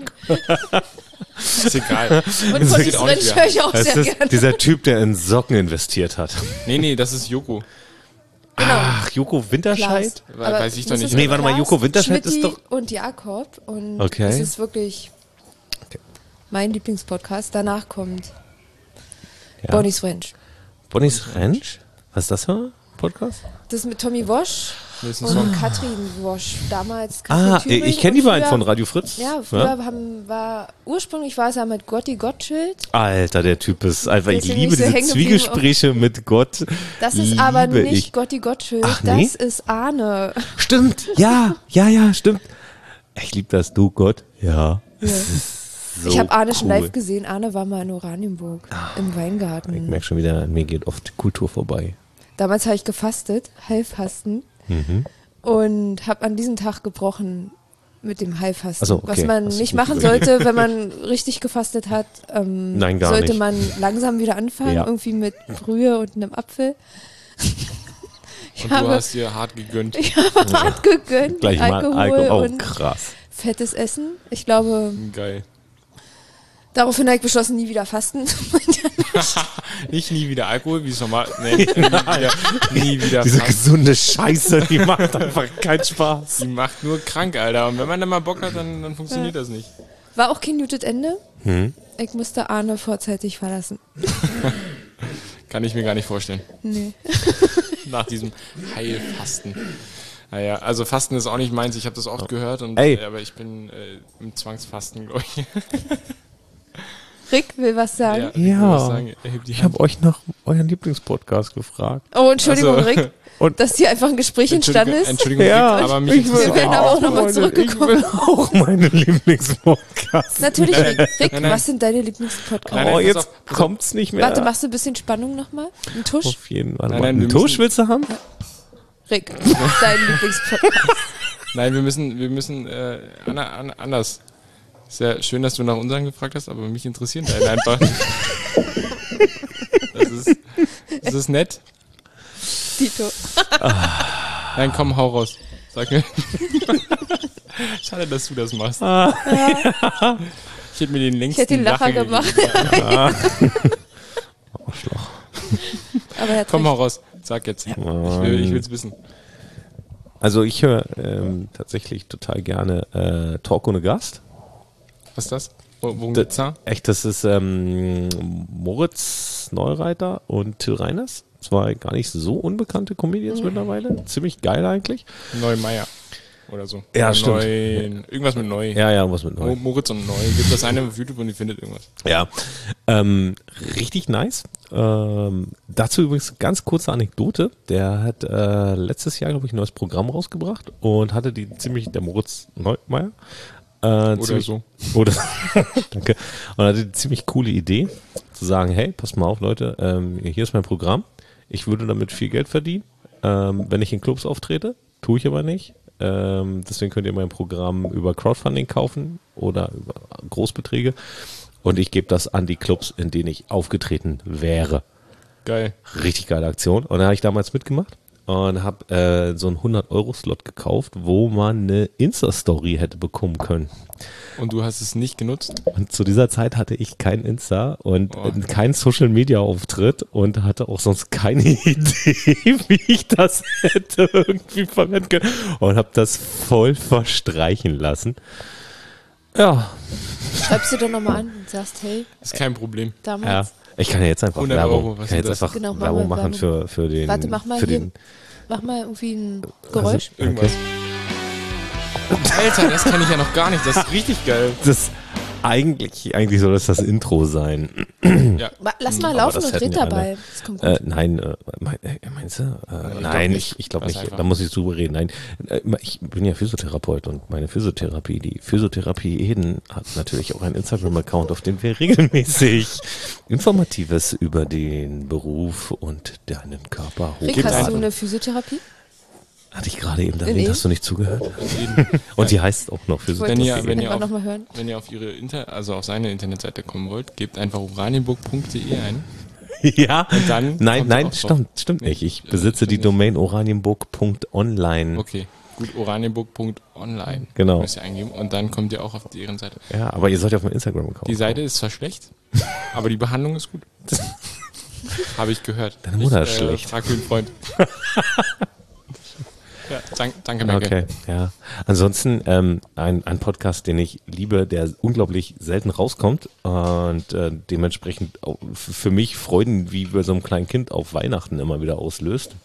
D: Ist egal.
C: und
B: Das
C: von
B: ist
C: diesem
D: auch nicht
C: Mensch
D: mehr.
C: höre ich auch
B: Das
C: sehr
B: ist
C: gerne.
B: dieser Typ, der in Socken investiert hat.
D: Nee, nee, das ist Joko.
B: Ach, Joko Winterscheid?
C: Klaas.
D: We-
C: Aber
D: weiß ich doch
C: muss
D: nicht.
C: es
B: Nee,
C: mit
B: warte mal,
C: Klaas,
B: Joko Winterscheid ist
C: Schmitty
B: doch-
C: und Jakob. Und
B: Okay.
C: das ist wirklich mein Lieblingspodcast. Danach kommt
B: Ja.
C: Bonnie's Ranch.
B: Bonnie's Ranch? Was ist das für ein Podcast?
C: Das ist mit Tommy Wosch
D: Das ist ein
C: und
D: Song.
C: Katrin Wosch. Damals Katrin
B: Ah,
C: Tübingen
B: ich kenne die
C: und
B: beiden
C: früher-
B: von Radio Fritz.
C: Ja, früher Haben, war, ursprünglich war es ja mit Gotti Gottschild.
B: Alter, der Typ ist einfach, ich
C: Deswegen
B: liebe
C: bin ich so
B: diese
C: hängen geblieben.
B: Zwiegespräche mit Gott.
C: Das ist
B: liebe
C: aber nicht
B: ich.
C: Gotti Gottschild,
B: Ach,
C: das
B: nee?
C: ist Arne.
B: Stimmt, ja, ja, ja, stimmt. Ich liebe das, du Gott. Ja. Das ist so
C: ich habe Arne schon
B: cool.
C: live gesehen. Arne war mal in Oranienburg im
B: Ich
C: Weingarten.
B: merke schon wieder, mir geht oft Kultur vorbei.
C: Damals habe ich gefastet, Heilfasten,
B: Mhm.
C: und habe an diesem Tag gebrochen mit dem Heilfasten.
B: Ach so, okay.
C: Was man
B: Hast du
C: nicht
B: gut
C: machen
B: überlegt.
C: sollte, wenn man richtig gefastet hat. Ähm,
B: Nein, gar
C: sollte
B: nicht.
C: man langsam wieder anfangen,
B: Ja.
C: irgendwie mit Brühe und einem Apfel. Ich
D: Und du
C: habe,
D: hast dir hart gegönnt.
C: ich habe hart gegönnt,
B: Gleich
C: Alkohol,
B: mal Alkohol. Oh,
C: und
B: krass.
C: fettes Essen. Ich glaube,
D: Geil.
C: daraufhin habe ich beschlossen, nie wieder fasten.
D: Nicht nie wieder Alkohol, wie es normal. Nee, nie wieder, nie wieder
B: Diese
D: Fasten.
B: gesunde Scheiße, die macht einfach keinen Spaß.
D: Die macht nur krank, Alter. Und wenn man dann mal Bock hat, dann, dann funktioniert das nicht.
C: War auch kein gutes Ende.
B: Hm?
C: Ich musste Arne vorzeitig verlassen.
D: Kann ich mir gar nicht vorstellen.
C: Nee.
D: Nach diesem Heilfasten. Naja, also Fasten ist auch nicht meins. Ich habe das oft gehört, und,
B: Ey.
D: äh, aber ich bin äh, im Zwangsfasten, glaube ich.
C: Rick will was sagen.
D: Ja, ich würde
B: Ja,
D: sagen, erheb die
B: ich
D: Hand.
B: habe euch nach euren Lieblingspodcast gefragt.
C: Oh, Entschuldigung,
D: Ach so.
C: Rick,
B: Und
C: dass hier einfach ein Gespräch entstanden ist.
D: Entschuldigung,
B: Ja,
D: Rick, aber mich
B: ich
D: interessiert
C: will
D: dein
C: aber auch noch mal
B: meine-
C: zurückgekommen.
B: Ich will auch meine Lieblingspodcasts.
C: Natürlich, Rick. Rick,
D: Nein, nein.
C: was sind deine Lieblingspodcasts?
D: Nein,
B: Oh,
D: pass
B: jetzt
D: auf, pass auf.
B: kommt's nicht mehr.
C: Warte, machst du ein bisschen Spannung nochmal? Ein Tusch?
B: Auf jeden Fall.
D: Nein, nein,
B: Einen
D: wir
B: Tusch
D: müssen-
B: willst du haben?
C: Rick, dein Lieblingspodcast.
D: Nein, wir müssen, wir müssen äh, an, an, anders. Sehr schön, dass du nach unseren gefragt hast, aber mich interessieren deine einfach. Das ist, das ist nett.
C: Tito.
D: Nein, komm, hau raus. Sag mir. Schade, dass du das machst.
C: Ja.
D: Ich hätte mir den längsten
C: Ich hätte den Lacher
D: Lacher
C: gemacht.
B: Arschloch.
C: Aber er hat
D: Komm, hau
C: recht.
D: raus. Sag jetzt. Ich will, ich will's wissen.
B: Also ich höre ähm, tatsächlich total gerne äh, Talk ohne Gast.
D: Was ist das? Wo- Worum
B: Das-
D: geht's da?
B: Echt, das ist ähm, Moritz Neureiter und Till Reiners. Zwei gar nicht so unbekannte Comedians mittlerweile. Ziemlich geil eigentlich.
D: Neumeier. Oder so.
B: Ja,
D: Oder
B: stimmt.
D: Neu, irgendwas mit Neu.
B: Ja, ja, was mit
D: Mo-
B: neu.
D: Moritz und Neu. Gibt das eine auf YouTube und die findet irgendwas.
B: Ja, ähm, richtig nice. Ähm, dazu übrigens ganz kurze Anekdote. Der hat äh, letztes Jahr, glaube ich, ein neues Programm rausgebracht und hatte die ziemlich, der Moritz Neumeier. Äh,
D: Oder
B: ziemlich,
D: so.
B: Oder, danke. Und hatte die ziemlich coole Idee, zu sagen, hey, passt mal auf, Leute, ähm, hier ist mein Programm. Ich würde damit viel Geld verdienen, ähm, wenn ich in Clubs auftrete. Tue ich aber nicht. Ähm, deswegen könnt ihr mein Programm über Crowdfunding kaufen oder über Großbeträge. Und ich gebe das an die Clubs, in denen ich aufgetreten wäre.
D: Geil.
B: Richtig geile Aktion. Und da habe ich damals mitgemacht und habe äh, so einen hundert-Euro-Slot gekauft, wo man eine Insta-Story hätte bekommen können.
D: Und du hast es nicht genutzt?
B: Und zu dieser Zeit hatte ich kein Insta und
D: Oh.
B: äh, keinen Social-Media-Auftritt und hatte auch sonst keine Idee, wie ich das hätte irgendwie verwenden können. Und habe das voll verstreichen lassen. Ja,
C: Schreibst du doch nochmal an und sagst, hey,
D: Ist kein Problem.
C: damals.
B: ja. Ich kann ja jetzt einfach
D: hundert
B: Werbung,
D: Euro, was
B: ich kann
D: sind
B: jetzt
D: das?
B: einfach
C: Genau, mach
B: Werbung
C: mal
B: machen für, für den.
C: Warte, mach mal
B: für
C: hier,
B: den,
C: mach mal irgendwie ein Geräusch.
B: Also,
D: Irgendwas. Alter, das kann ich ja noch gar nicht. Das ist richtig geil.
B: Das eigentlich, eigentlich soll das das Intro sein.
D: Ja.
C: Ma- Lass mal
B: Aber
C: laufen
B: das
C: und
B: hätten
C: red
B: ja alle.
C: dabei. Das kommt gut.
B: Äh, nein, äh, mein, äh, meinst du? Äh,
D: ich
B: nein,
D: glaub
B: ich,
D: nicht.
B: ich glaube
D: Lass
B: nicht.
D: einfach.
B: Da muss ich drüber reden. Nein, äh, ich bin ja Physiotherapeut und meine Physiotherapie, die Physiotherapie Eden hat natürlich auch einen Instagram-Account, auf dem wir regelmäßig Informatives über den Beruf und deinen Körper
C: Rick,
D: gibt
C: hast
D: ein-
C: du eine Physiotherapie?
B: Hatte ich gerade eben
C: In
B: erwähnt,
C: Eden?
B: hast du nicht zugehört? Und die heißt auch noch
C: Ich wollte
D: Wenn
B: Physiotherapie.
D: ihr-
C: das
D: wenn ihr
C: irgendwann
D: auf-
C: nochmal hören.
D: Wenn ihr auf ihre Inter, also auf seine Internetseite kommen wollt, gebt einfach uranienburg punkt de ein.
B: Ja,
D: Und dann
B: nein,
D: kommt
B: nein,
D: auch drauf.
B: stimmt, stimmt
D: Nee,
B: nicht. Ich
D: äh,
B: besitze
D: stimmt
B: die
D: nicht.
B: Domain oranienburg punkt online.
D: Okay, gut, oranienburg punkt online.
B: Genau.
D: Müsst ihr eingeben und dann kommt ihr auch auf deren Seite.
B: Ja, aber ihr sollt ja auf mein Instagram-Account.
D: Die Seite ist zwar schlecht, aber die Behandlung ist gut. Habe ich gehört.
B: Deine Mutter
D: ich,
B: ist schlecht.
D: Frag den Freund. Ja, dank, danke, Merkel.
B: Okay, ja. Ansonsten ähm, ein, ein Podcast, den ich liebe, der unglaublich selten rauskommt und äh, dementsprechend auch f- für mich Freuden wie bei so einem kleinen Kind auf Weihnachten immer wieder auslöst,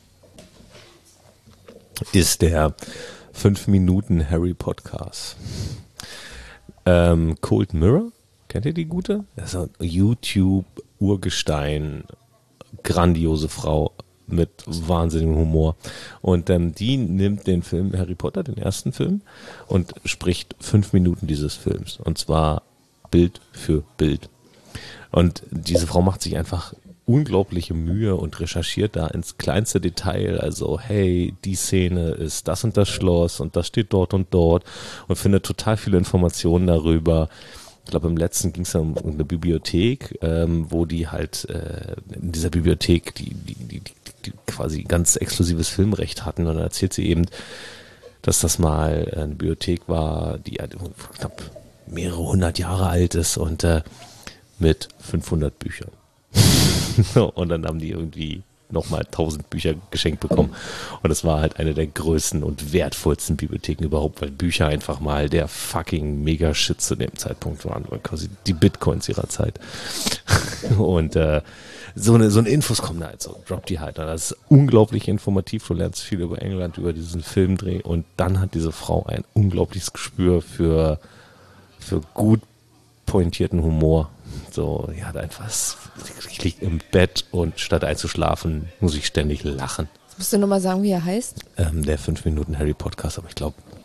B: ist der fünf Minuten Harry Podcast. Ähm, Cold Mirror, kennt ihr die gute? Das ist ein YouTube-Urgestein, grandiose Frau mit wahnsinnigem Humor. Und ähm, die nimmt den Film Harry Potter, den ersten Film, und spricht fünf Minuten dieses Films. Und zwar Bild für Bild. Und diese Frau macht sich einfach unglaubliche Mühe und recherchiert da ins kleinste Detail. Also, hey, die Szene ist das und das Schloss und das steht dort und dort und findet total viele Informationen darüber. Ich glaube, im letzten ging es um eine Bibliothek, ähm, wo die halt äh, in dieser Bibliothek die, die, die, die, die quasi ganz exklusives Filmrecht hatten. Und dann erzählt sie eben, dass das mal eine Bibliothek war, die halt knapp mehrere hundert Jahre alt ist und äh, mit fünfhundert Büchern. Und dann haben die irgendwie nochmal tausend Bücher geschenkt bekommen. Und das war halt eine der größten und wertvollsten Bibliotheken überhaupt, weil Bücher einfach mal der fucking Mega-Shit zu dem Zeitpunkt waren, weil quasi die Bitcoins ihrer Zeit. Und äh, so eine, so eine Infos kommen da halt so, drop die halt. Das ist unglaublich informativ, du lernst viel über England, über diesen Filmdreh und dann hat diese Frau ein unglaubliches Gespür für, für gut pointierten Humor. So, die hat einfach, ich liege im Bett und statt einzuschlafen, muss ich ständig lachen.
C: Musst du nochmal sagen, wie er heißt?
B: Ähm, der fünf Minuten Harry Podcast, aber ich glaube,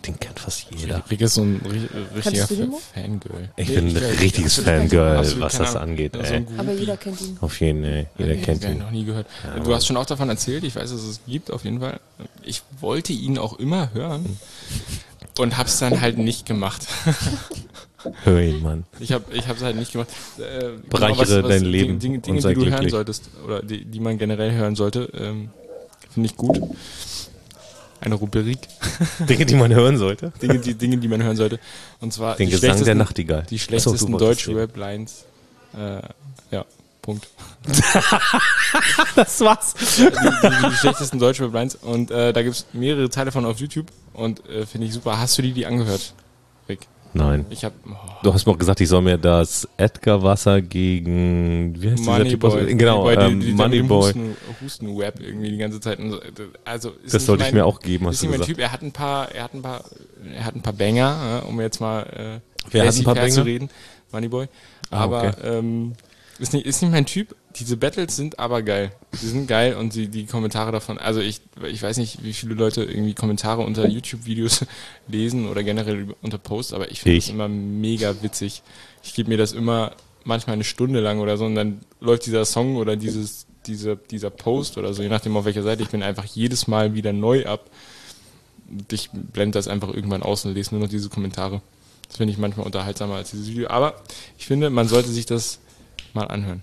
B: den kennt fast jeder.
D: Rick ist so ein ri- richtiger
C: Kannst du den noch?
D: Fangirl.
B: Ich
D: Nee,
B: bin ein
D: weiß-
B: richtiges
D: absolut-
B: Fangirl,
D: absolut
B: was
D: keine
B: das
D: Ahnung.
B: angeht.
D: So
B: Ey.
D: ein Groupie.
C: Aber jeder kennt ihn.
B: Auf jeden Fall, jeder
D: Nee,
B: kennt
D: hab ich
B: ihn.
D: noch nie gehört. Du hast schon auch davon erzählt, ich weiß, dass es gibt, auf jeden Fall. Ich wollte ihn auch immer hören und hab's dann halt nicht gemacht.
B: Hör ihn, Mann.
D: Ich habe ich hab's halt nicht gemacht. Äh,
B: Bereichere dein Leben
D: Dinge, Dinge
B: und
D: die
B: sei
D: du hören
B: glücklich.
D: solltest oder die, die man generell hören sollte, ähm, finde ich gut. Eine Rubrik.
B: Dinge, die man hören sollte.
D: Dinge, die, Dinge, die man hören sollte. Und zwar
B: Den
D: die
B: Gesang der
D: schlechtesten-
B: Nachtigall.
D: Die
B: Achso,
D: schlechtesten
B: du wolltest
D: Deutsch-Rap-Lines. Äh, ja, Punkt.
B: Das war's.
D: Die, die, die schlechtesten Deutsch-Rap-Lines. Und äh, da gibt's mehrere Teile von auf YouTube. Und äh, finde ich super. Hast du die, die angehört, Rick?
B: Nein.
D: Ich habe
B: Du hast mir auch gesagt, ich soll mir das Edgar-Wasser gegen, wie heißt dieser Typ aus?
D: Moneyboy.
B: Genau,
D: Moneyboy,
B: ähm,
D: die, die, die
B: Moneyboy.
D: Husten, Husten-Rap irgendwie die ganze Zeit. Und so. Also ist
B: Das
D: nicht
B: sollte ich
D: mein-
B: mir auch geben, hast
D: Ist
B: du
D: nicht mein
B: gesagt.
D: Typ. Er hat ein paar, er hat ein paar, er hat ein paar Banger, ja, um jetzt mal äh,
B: Wer hat ein paar
D: laissez-faire zu
B: Banger?
D: reden, Moneyboy.
B: Ah,
D: Aber
B: okay.
D: ähm, ist nicht, ist nicht mein Typ. Diese Battles sind aber geil. Die sind geil und die, die Kommentare davon, also ich, ich weiß nicht, wie viele Leute irgendwie Kommentare unter YouTube-Videos lesen oder generell unter Posts, aber ich finde
B: Ich.
D: das immer mega witzig. Ich gebe mir das immer manchmal eine Stunde lang oder so und dann läuft dieser Song oder dieses, diese, dieser Post oder so, je nachdem auf welcher Seite ich bin, einfach jedes Mal wieder neu ab. Und ich blende das einfach irgendwann aus und lese nur noch diese Kommentare. Das finde ich manchmal unterhaltsamer als dieses Video. Aber ich finde, man sollte sich das mal anhören.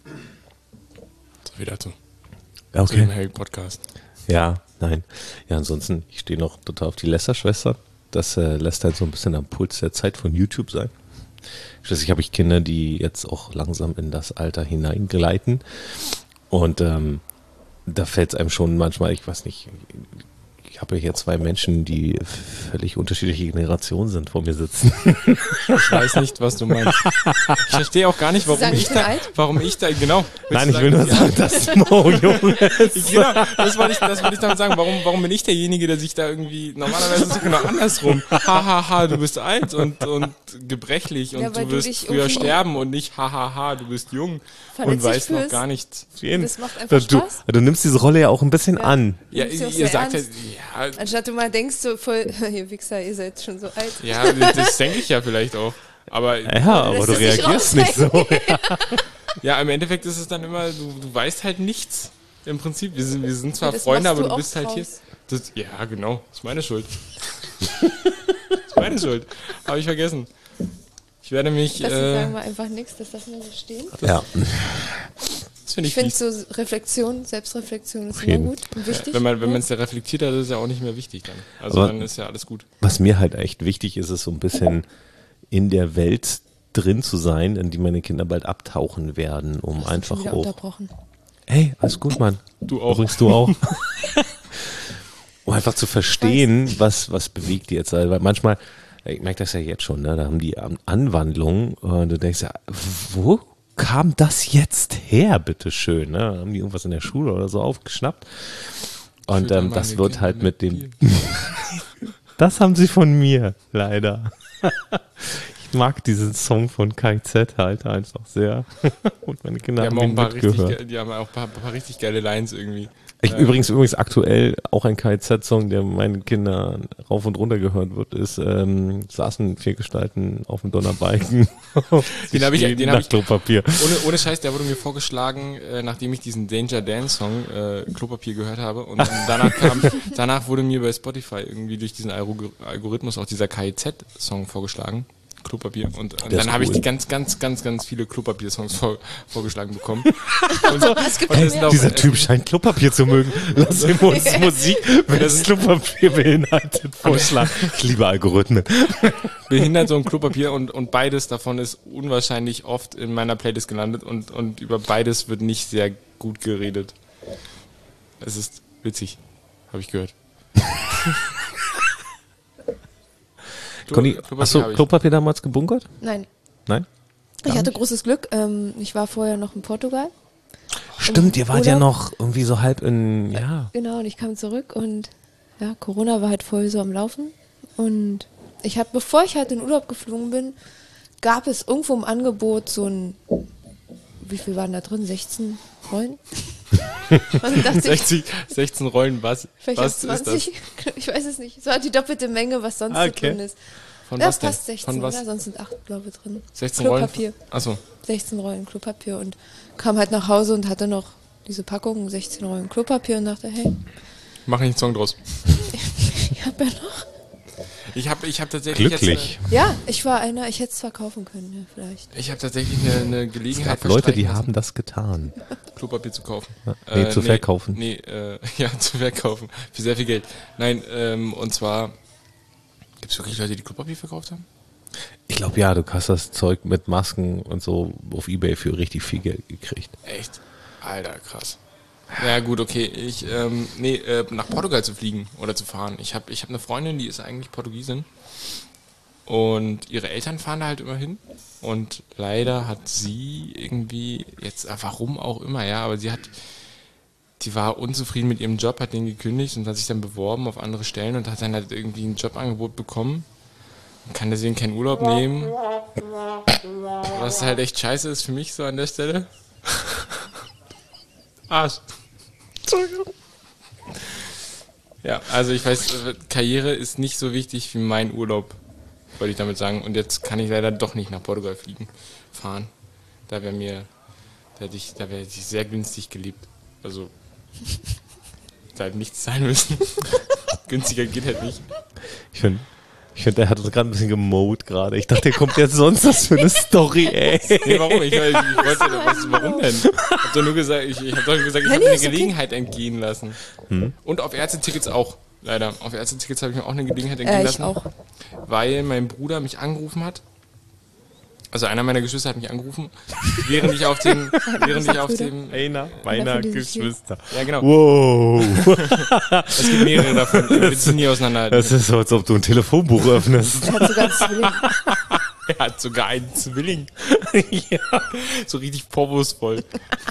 D: So, wieder zu, zu dem
B: Okay.
D: Harry Podcast.
B: Ja, nein. Ja, ansonsten, ich stehe noch total auf die Lester-Schwestern. Das äh, lässt halt so ein bisschen am Puls der Zeit von YouTube sein. Schließlich habe ich Kinder, die jetzt auch langsam in das Alter hineingleiten. Und ähm, da fällt es einem schon manchmal, ich weiß nicht, ich habe ja hier zwei Menschen, die völlig unterschiedliche Generationen sind, vor mir sitzen.
D: Ich weiß nicht, was du meinst. Ich verstehe auch gar nicht, warum
C: Sagen,
D: ich
C: ich bin
D: da,
C: alt?
D: warum ich da, genau.
B: Nein,
D: Willst
B: ich
D: du
B: will nur sagen, dass Mo jung ist.
D: Genau, das wollte ich, das wollte ich damit sagen. Warum, warum bin ich derjenige, der sich da irgendwie, normalerweise ist es genau andersrum. Ha, ha, ha, du bist alt und, und gebrechlich und
C: Ja, weil
D: du
C: du
D: wirst
C: dich
D: früher
C: irgendwie-
D: sterben und nicht ha, ha, ha, du bist jung und
C: Verletzlich
D: weißt noch
C: fühlst.
D: gar nichts.
C: Das macht einfach
B: du,
C: Spaß.
B: du nimmst diese Rolle ja auch ein bisschen an.
D: Ja,
C: Nimmst du auch
D: ihr
C: sehr
D: sagt ja,
C: ernst?
D: ja,
C: Anstatt du mal denkst, so voll, ihr Wichser, ihr seid schon so alt.
D: ja, das denke ich ja vielleicht auch. Aber
B: Ja, aber
C: Lässt
B: du
C: es sich
B: reagierst nicht so.
D: ja, im Endeffekt ist es dann immer, du, du weißt halt nichts. Im Prinzip, wir sind, wir sind zwar
C: Und das
D: Freunde,
C: machst
D: aber
C: du
D: du
C: auch
D: bist halt hier.
C: draus.
D: Das, ja, genau. Das ist meine Schuld. Das ist meine Schuld. Habe ich vergessen. Ich werde mich.
C: Das
D: Äh,
C: sagen wir einfach nichts, das lassen wir so stehen.
B: Ja,
D: das finde
C: Ich
D: ich
C: finde
D: fies.
C: so Reflexion, Selbstreflexion ist
B: jeden
C: immer gut und wichtig.
D: Wenn man wenn man es ja reflektiert hat, ist es ja auch nicht mehr wichtig dann. Also
B: Aber-
D: dann ist ja alles gut.
B: was mir halt echt wichtig ist, ist so ein bisschen in der Welt drin zu sein, in die meine Kinder bald abtauchen werden, um
C: Schon
B: einfach
C: wieder
B: auch.
C: unterbrochen.
B: Hey, alles gut, Mann.
D: Du auch.
B: Übrigens du auch. Um einfach zu verstehen, was, was bewegt die jetzt. Also, weil manchmal, ich merke das ja jetzt schon, ne, da haben die An- Anwandlungen und du denkst ja, wo kam das jetzt her, bitteschön? Ne? Haben die irgendwas in der Schule oder so aufgeschnappt? Und
D: Fütter
B: ähm,
D: meine
B: das wird
D: Kinder
B: halt mit
D: mit
B: dem, das haben sie von mir, leider. Ich mag diesen Song von K Z halt einfach sehr. Und meine Kinder
D: Die
B: haben
D: haben, auch ein
B: ihn
D: paar richtig,
B: mitgehört.
D: ge- die haben auch ein paar, paar richtig geile Lines irgendwie.
B: Ich, übrigens, übrigens aktuell auch ein K Z-Song, der meinen Kindern rauf und runter gehört wird, ist, ähm, saßen vier Gestalten auf dem Donnerbalken.
D: Den hab ich-
B: stehen
D: den
B: nach
D: hab ich-
B: Klopapier.
D: Ohne, ohne Scheiß, der wurde mir vorgeschlagen, äh, nachdem ich diesen Danger Dan Song äh, Klopapier gehört habe. Und dann danach kam, danach wurde mir bei Spotify irgendwie durch diesen Algor- Algorithmus auch dieser K I Z-Song vorgeschlagen. Klopapier. Und, und
B: Der ist
D: dann habe ich
B: cool.
D: die ganz, ganz, ganz, ganz viele Klopapier-Songs vor, vorgeschlagen bekommen.
C: Es gibt
D: Und
C: noch
D: das sind
C: mehr.
D: auch-
B: Dieser Typ scheint Klopapier zu mögen. Lass ihm uns Musik, wenn das Klopapier beinhaltet, vorschlagen. Ich liebe Algorithmen.
D: Behinderte und Klopapier und, und beides davon ist unwahrscheinlich oft in meiner Playlist gelandet und, und über beides wird nicht sehr gut geredet. Es ist witzig, habe ich gehört. Klo-
B: Conny,
D: Klopapier
B: hast du
D: hab ich.
B: Klopapier damals gebunkert?
C: Nein.
B: Nein?
C: Ich hatte großes Glück. Ähm, ich war vorher noch in Portugal.
B: Stimmt, ihr wart ja
C: Urlaub.
B: noch irgendwie so halb in, ja.
C: Genau, und ich kam zurück und ja, Corona war halt voll so am Laufen. Und ich habe, bevor ich halt in Urlaub geflogen bin, gab es irgendwo im Angebot so ein, wie viel waren da drin? sechzehn Rollen? Und dachte ich,
D: sechzig, sechzehn Rollen, was,
C: vielleicht
D: was
C: auch
D: ist das?
C: zwanzig. Ich weiß es nicht. So hat die doppelte Menge, was sonst so
B: Okay.
C: drin ist.
D: Von
C: Ja,
D: was denn?
C: fast sechzehn,
D: Von was?
C: oder? Sonst sind acht, glaube ich, drin.
D: sechzehn Rollen?
C: Klopapier.
D: Achso.
C: sechzehn Rollen Klopapier und kam halt nach Hause und hatte noch diese Packung, sechzehn Rollen Klopapier und dachte, hey,
D: Mach ich einen Song draus.
C: ich hab ja noch.
D: Ich habe ich hab tatsächlich
B: Glücklich.
C: Ja, ich war einer, ich hätte es verkaufen können, ja, vielleicht.
D: Jetzt, ich habe tatsächlich eine, eine
B: Es
D: Gelegenheit
B: gab Leute, die
D: verstreichen
B: haben das getan.
D: lassen, Klopapier zu kaufen.
B: Nee, zu verkaufen.
D: Nee, äh, ja, zu verkaufen. Für sehr viel Geld. Nein, ähm, und zwar, gibt es wirklich Leute, die Klopapier verkauft haben?
B: Ich glaube, ja, du hast das Zeug mit Masken und so auf Ebay für richtig viel Geld gekriegt.
D: Echt? Alter, krass. Ja gut, okay, ich, ähm, nee, äh, nach Portugal zu fliegen oder zu fahren. Ich habe ich hab eine Freundin, die ist eigentlich Portugiesin und ihre Eltern fahren da halt immer hin und leider hat sie irgendwie, jetzt äh, warum auch immer, ja, aber sie hat, die war unzufrieden mit ihrem Job, hat den gekündigt und hat sich dann beworben auf andere Stellen und hat dann halt irgendwie ein Jobangebot bekommen und kann deswegen keinen Urlaub nehmen, was halt echt scheiße ist für mich so an der Stelle. Arsch. Entschuldigung. Ja, also ich weiß, Karriere ist nicht so wichtig wie mein Urlaub, wollte ich damit sagen. Und jetzt kann ich leider doch nicht nach Portugal fliegen, fahren. Da wäre mir, da hätte ich, da wäre ich sehr günstig gelebt. Also, da halt nichts sein müssen. Günstiger geht halt nicht.
B: Ich finde, ich find, der hat uns gerade ein bisschen gemode gerade. Ich dachte, der kommt jetzt sonst was für eine Story, ey.
D: Nee, warum? Ich, ich wollte, was, warum denn? Ich hab doch nur gesagt, ich, ich hab doch gesagt, ich
C: Ja,
D: habe
C: nee,
D: mir eine
C: ist okay.
D: Gelegenheit entgehen lassen.
B: Hm?
D: Und auf Ärztetickets auch, leider. Auf Ärztetickets habe ich mir auch eine Gelegenheit entgehen
C: Äh, ich
D: lassen.
C: auch.
D: Weil mein Bruder mich angerufen hat. Also einer meiner Geschwister hat mich angerufen, während ich auf dem, während ich auf dem,
B: Einer
C: meiner von diesen
B: Geschwister.
D: ja genau,
B: Wow.
D: es gibt mehrere davon, wir sind nie auseinanderhalten.
B: Das ist so, als ob du ein Telefonbuch öffnest.
C: Er hat sogar einen Zwilling.
D: Er hat sogar einen Zwilling. Ja. So richtig vorwurfsvoll.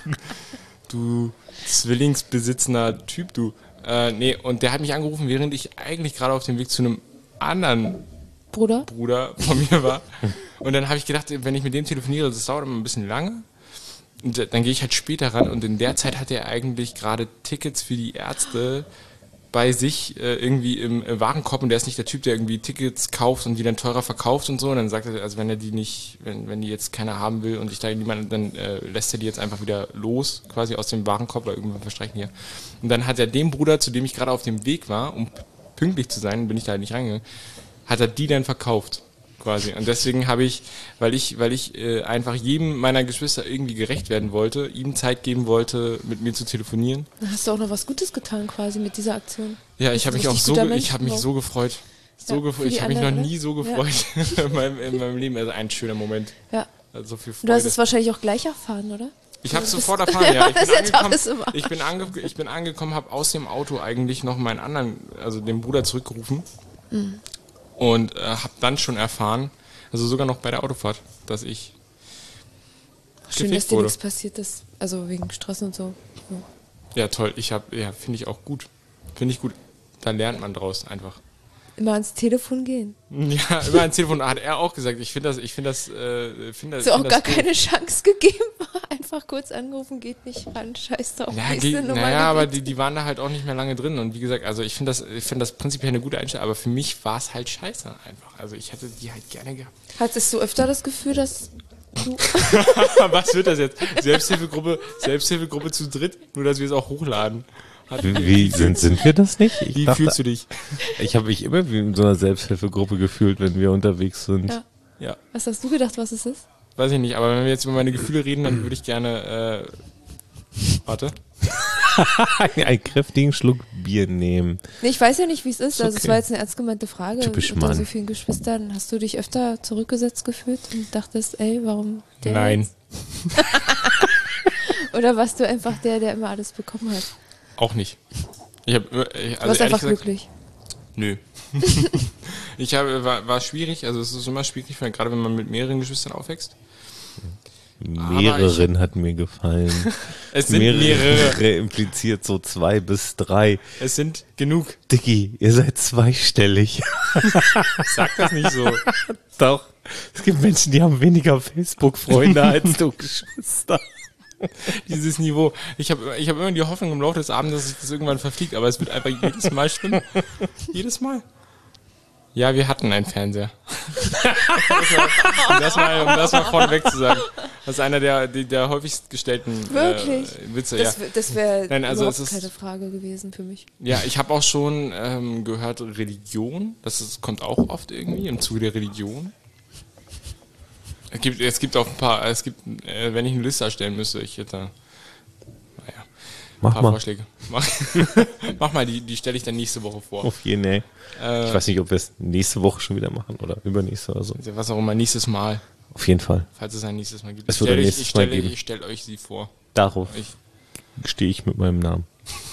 D: Du zwillingsbesitzender Typ, du. Äh, nee, und der hat mich angerufen, während ich eigentlich gerade auf dem Weg zu einem anderen
C: Bruder?
D: Bruder von mir war. Und dann habe ich gedacht, wenn ich mit dem telefoniere, das dauert immer ein bisschen lange. Und dann gehe ich halt später ran. Und in der Zeit hatte er eigentlich gerade Tickets für die Ärzte bei sich äh, irgendwie im äh, Warenkorb. Und der ist nicht der Typ, der irgendwie Tickets kauft und die dann teurer verkauft und so. Und dann sagt er, also wenn er die nicht, wenn, wenn die jetzt keiner haben will und ich da niemanden, dann äh, lässt er die jetzt einfach wieder los, quasi aus dem Warenkorb oder irgendwann verstreichen hier. Und dann hat er dem Bruder, zu dem ich gerade auf dem Weg war, um pünktlich zu sein, bin ich da halt nicht reingegangen, hat er die dann verkauft, quasi. Und deswegen habe ich, weil ich, weil ich äh, einfach jedem meiner Geschwister irgendwie gerecht werden wollte, ihm Zeit geben wollte, mit mir zu telefonieren.
C: Dann hast du auch noch was Gutes getan quasi mit dieser Aktion.
D: Ja,
C: Bist
D: ich habe
C: ein
D: mich auch
C: richtig
D: so,
C: guter
D: ge-
C: Mensch
D: ich habe mich
C: geworden.
D: so gefreut. So
C: Ja,
D: gefreut.
C: für die
D: Ich habe mich noch
C: anderen,
D: nie so
C: ne?
D: gefreut in, meinem, in meinem Leben. Also ein schöner Moment.
C: Ja.
D: Also so viel
C: Du hast
D: Freude.
C: es wahrscheinlich auch gleich erfahren, oder?
D: Ich habe
C: Du bist-
D: sofort erfahren, ja. Ich
C: das
D: bin
C: ist jetzt
D: angekommen,
C: alles immer.
D: ich bin, ange ich bin angekommen, habe aus dem Auto eigentlich noch meinen anderen, also den Bruder zurückgerufen
C: Mhm.
D: und äh, habe dann schon erfahren, also sogar noch bei der Autofahrt, dass ich
C: Schön, dass
D: gefickt
C: dir
D: wurde.
C: nichts passiert ist. Also wegen Stress und so. Ja.
D: Ja, toll. Ich habe, ja, finde ich auch gut. Finde ich gut. Da lernt man draus einfach.
C: Immer ans Telefon gehen.
D: Ja, über ein Telefon hat er auch gesagt. Ich finde das, ich finde das, äh, finde das.
C: Hast du auch
D: find
C: gar
D: das
C: keine Chance gegeben? Einfach kurz angerufen, geht nicht ran, scheiß drauf.
D: Ja,
C: nächste
D: geht,
C: Nummer
D: naja, aber
C: gewählt.
D: die, die waren da halt auch nicht mehr lange drin. Und wie gesagt, also ich finde das, ich finde das prinzipiell eine gute Einstellung, aber für mich war es halt scheiße einfach. Also ich hätte die halt gerne gehabt.
C: Hattest du öfter das Gefühl, dass du...
D: Was wird das jetzt? Selbsthilfegruppe, Selbsthilfegruppe zu dritt, nur dass wir es auch hochladen. Hat,
B: Wie, wie sind, sind wir das nicht? Ich
D: wie
B: dachte,
D: fühlst du dich?
B: ich habe mich immer wie in so einer Selbsthilfegruppe gefühlt, wenn wir unterwegs sind.
C: Ja.
D: Ja,
C: Was hast du gedacht, was es ist?
D: weiß ich nicht, aber wenn wir jetzt über meine Gefühle reden, dann würde ich gerne, äh, warte.
B: Einen kräftigen Schluck Bier nehmen.
C: Nee, ich weiß ja nicht, wie es ist.
B: Ist
C: Also es
B: okay.
C: war jetzt eine ernst gemeinte Frage.
B: Typisch
C: Unter
B: Mann.
C: so vielen Geschwistern. Hast du dich öfter zurückgesetzt gefühlt und dachtest, ey, warum der
D: Nein,
C: jetzt? Oder warst du einfach der, der immer alles bekommen hat?
D: auch nicht. Ich habe, also
C: Du warst
D: ehrlich
C: einfach
D: gesagt,
C: glücklich.
D: nö. Ich habe, war, war schwierig, also es ist immer schwierig, weil gerade wenn man mit mehreren Geschwistern aufwächst.
B: Mehreren hat mir gefallen.
D: Es sind mehrere.
B: Impliziert so zwei bis drei.
D: Es sind genug.
B: Dicky, ihr seid zweistellig.
D: Sag das nicht so.
B: Doch. Es gibt Menschen, die haben weniger Facebook-Freunde als du Geschwister.
D: Dieses Niveau. Ich habe ich hab immer die Hoffnung im Laufe des Abends, dass sich das irgendwann verfliegt, aber es wird einfach jedes Mal schlimm. Jedes Mal. Ja, wir hatten einen Fernseher. um, das mal, um das mal vorneweg zu sagen. Das ist einer der, der, der häufigst gestellten
C: Wirklich?
D: Äh, Witze.
C: Das,
D: Ja.
C: das wäre
D: Nein, also
C: überhaupt
D: es ist-
C: keine Frage gewesen für mich.
D: Ja, ich habe auch schon ähm, gehört, Religion, das ist, kommt auch oft irgendwie im Zuge der Religion. Es gibt, es gibt auch ein paar, es gibt, äh, wenn ich eine Liste erstellen müsste, ich hätte, naja, ein
B: Mach
D: paar
B: mal.
D: Vorschläge. Mach, mach mal, die, die stelle ich dann nächste Woche vor.
B: Auf jeden Fall.
D: Äh,
B: Ich weiß nicht, ob wir es nächste Woche schon wieder machen oder übernächste oder so.
D: Was auch immer, nächstes Mal,
B: Auf jeden Fall.
D: falls es ein nächstes Mal gibt.
B: Es wird
D: Ich
B: ein
D: stelle-
B: nächstes
D: ich
B: Mal
D: stelle,
B: geben.
D: Ich stelle euch sie vor.
B: Darauf
D: Ich,
B: stehe ich mit meinem Namen.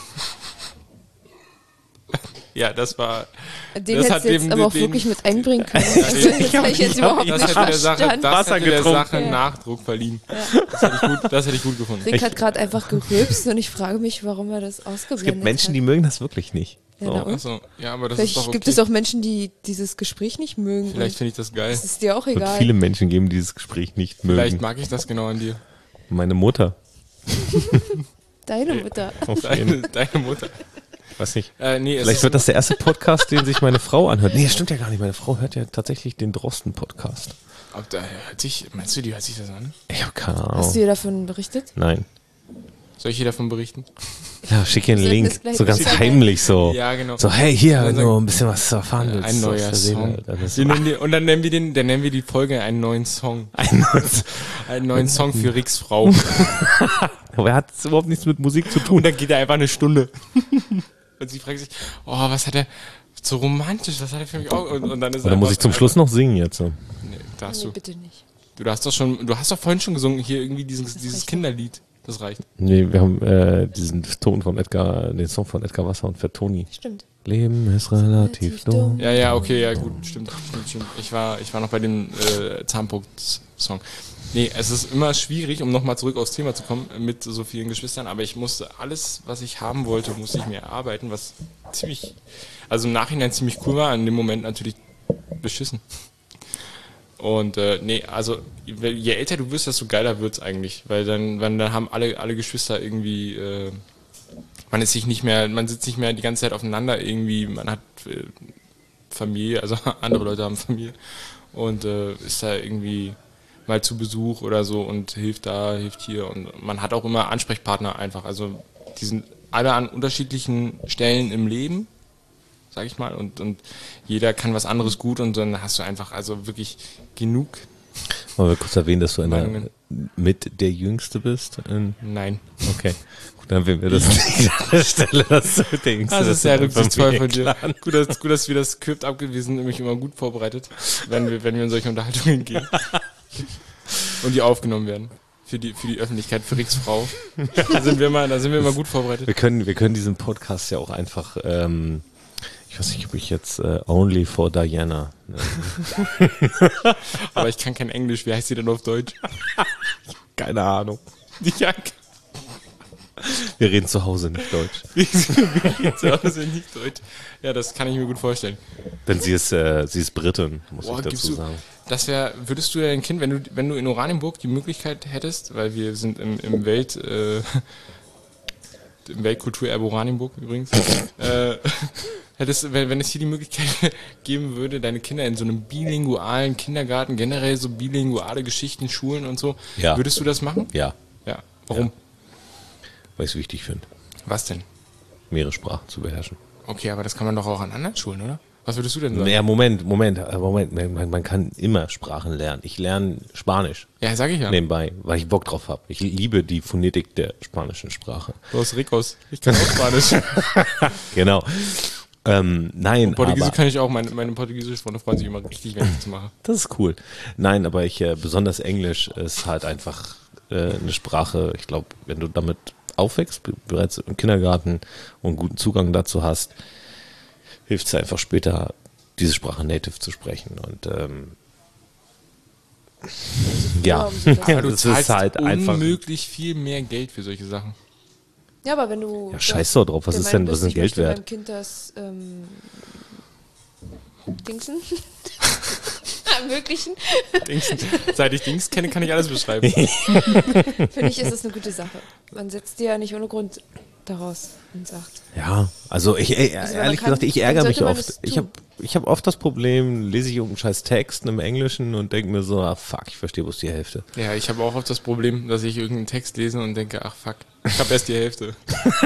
D: ja, das war,
C: Den
D: Das
C: hättest
D: hat
C: du jetzt
D: dem-
C: aber auch
D: den-
C: wirklich mit einbringen können. Also, das habe ich jetzt überhaupt
D: das
C: nicht
D: hätte der Sache,
C: verstanden.
D: das
B: Wasser
D: hätte der
B: getrunken.
D: Sache
C: Ja.
D: Nachdruck verliehen. Das hätte ich gut, das hätte ich gut gefunden.
C: Rick hat gerade einfach gerülpst und ich frage mich, warum er das ausgeblendet
B: Es gibt Menschen,
C: hat.
B: die mögen das wirklich nicht.
C: Ja, na und?
D: Achso, ja, aber das
C: Vielleicht
D: ist doch okay.
C: gibt es auch Menschen, die dieses Gespräch nicht mögen.
D: Vielleicht
C: und
D: finde ich das geil.
C: das ist dir auch
B: Und
C: egal.
B: viele Menschen geben dieses Gespräch nicht
D: Vielleicht
B: mögen.
D: mag ich das genau an dir.
B: Meine Mutter.
C: Deine Mutter.
B: Auf jeden.
D: Deine, deine Mutter.
B: Weiß nicht.
D: Äh, nee, es
B: Vielleicht
D: ist,
B: wird das der erste Podcast, den sich meine Frau anhört. Nee, stimmt ja gar nicht. Meine Frau hört ja tatsächlich den Drosten-Podcast.
D: Ob da hört sich, meinst du, die hört sich das an?
B: Ich habe keine
C: Hast du
B: Ahnung.
C: dir davon berichtet?
B: Nein.
D: Soll ich hier davon berichten?
B: Ja, schick ihr einen
C: Soll ich
B: Link.
C: das gleich
B: So ganz
C: sagen?
B: heimlich so.
D: Ja, genau.
B: So, hey, hier,
D: Und
B: wenn
D: dann
B: du
D: sagen-
B: ein bisschen was zu erfahren willst.
D: Ein
B: so
D: neuer
B: aus der Seele,
D: Song.
B: dann ist
D: Wir nennen die, und dann nennen wir den, dann nennen wir die Folge einen neuen Song.
B: ein neues.
D: Einen neuen Song für Ricks Frau.
B: Aber er hat überhaupt nichts mit Musik zu tun.
D: Und dann geht er einfach eine Stunde. Und sie fragt sich, oh, was hat er, so romantisch, was hat er für mich auch? Und, und dann ist
B: Oder
D: einfach-
B: muss ich zum Schluss noch singen jetzt? So.
D: Nee, darfst
C: Nee,
D: du.
C: bitte nicht.
D: Du hast doch schon, du hast doch vorhin schon gesungen, hier irgendwie dieses, dieses
C: reicht
D: Kinderlied. Das reicht.
B: Nee, wir haben äh, diesen Ton von Edgar, den Song von Edgar Wasser und Fettoni.
C: Stimmt.
B: Leben ist relativ
C: Relativ dumm.
B: dumm.
D: Ja, ja, okay, ja, gut, stimmt, stimmt, stimmt. Ich war, ich war noch bei dem äh, Zahnpunkt-Song. Nee, es ist immer schwierig, um nochmal zurück aufs Thema zu kommen, mit so vielen Geschwistern, aber ich musste alles, was ich haben wollte, musste ich mir erarbeiten, was ziemlich, also im Nachhinein ziemlich cool war, in dem Moment natürlich beschissen. Und äh, nee, also je älter du wirst, desto geiler wird's eigentlich, weil dann, weil dann haben alle, alle Geschwister irgendwie, äh, man ist sich nicht mehr, man sitzt nicht mehr die ganze Zeit aufeinander irgendwie, man hat äh, Familie, also andere Leute haben Familie und äh, ist da irgendwie mal zu Besuch oder so und hilft da, hilft hier und man hat auch immer Ansprechpartner einfach, also die sind alle an unterschiedlichen Stellen im Leben, sag ich mal, und, und jeder kann was anderes gut und dann hast du einfach also wirklich genug.
B: Wollen wir kurz erwähnen, dass du eine,
D: Meinungen.
B: mit der Jüngste bist? In,
D: Nein.
B: okay. Gut, dann werden wir das nicht an der Stelle, dass du mit der Jüngste
D: Das ist sehr
B: in der
D: rücksichtsvoll von dir.
B: Familienclan.
D: Gut, dass, gut, dass wir das Skript abgewiesen, nämlich immer gut vorbereitet, wenn wir, wenn wir in solche Unterhaltungen gehen. Und die aufgenommen werden. Für die, für die Öffentlichkeit, für Ricks Frau. Da sind wir immer, da sind wir immer gut vorbereitet.
B: Wir können, wir können diesen Podcast ja auch einfach, ähm, ich weiß nicht, ob ich jetzt äh, Only for Diana. Ne?
D: Aber ich kann kein Englisch. Wie heißt sie denn auf Deutsch?
B: Keine Ahnung.
D: Ja,
B: Wir reden zu Hause nicht Deutsch.
D: zu Hause nicht Deutsch. Ja, das kann ich mir gut vorstellen.
B: Denn sie ist, äh, sie ist Britin, muss
D: Boah,
B: ich
D: gibst
B: dazu
D: du,
B: sagen.
D: das wäre, würdest du dein Kind, wenn du, wenn du in Oranienburg die Möglichkeit hättest, weil wir sind im, im Welt, äh, im Weltkulturerbe Oranienburg übrigens, äh, hättest, wenn, wenn es hier die Möglichkeit geben würde, deine Kinder in so einem bilingualen Kindergarten, generell so bilinguale Geschichten, Schulen und so,
B: Ja.
D: würdest du das machen?
B: Ja,
D: Ja. Warum?
B: weil ich es wichtig finde,
D: Was denn?
B: mehrere Sprachen zu beherrschen.
D: Okay, aber das kann man doch auch an anderen Schulen, oder? Was würdest du denn sagen?
B: Ja, Moment, Moment, äh, Moment, man, man kann immer Sprachen lernen. Ich lerne Spanisch
D: Ja, sag ich ja.
B: nebenbei, weil ich Bock drauf habe. Ich liebe die Phonetik der spanischen Sprache.
D: Los, Ricos. Ich kann auch Spanisch.
B: Genau. Ähm, nein,
D: Portugiesisch
B: aber
D: kann ich auch. Meine, meine portugiesische Freunde freuen sich immer richtig, wenn ich das mache.
B: das ist cool. Nein, aber ich äh, besonders Englisch ist halt einfach äh, eine Sprache. Ich glaube, wenn du damit aufwächst, be- bereits im Kindergarten und guten Zugang dazu hast, hilft es dir einfach später, diese Sprache native zu sprechen. Und ähm, ja,
D: Aber du
B: das
D: zahlst
B: ist halt einfach.
D: unmöglich viel mehr Geld für solche Sachen.
C: Ja, aber wenn du.
B: Ja, scheiß doch drauf. Was
C: der
B: ist denn,
C: Meinung
B: was ist
C: bist,
B: denn
C: ich
B: Geld
C: möchte
B: wert?
C: meinem Kind das ähm, Dingsen. ermöglichen.
D: Dings, seit ich Dings kenne, kann ich alles beschreiben.
C: Finde ich, ist es eine gute Sache. Man setzt dir ja nicht ohne Grund daraus und sagt.
B: Ja, also ich äh,
C: Also wenn man
B: ehrlich
C: kann,
B: gesagt, ich
C: dann
B: ärgere mich
C: sollte man
B: oft.
C: es
B: Ich
C: tun.
B: habe ich hab oft das Problem, lese ich irgendeinen scheiß Text im Englischen und denke mir so, ah fuck, ich verstehe bloß die Hälfte.
D: Ja, ich habe auch oft das Problem, dass ich irgendeinen Text lese und denke, ach fuck, ich habe erst die Hälfte.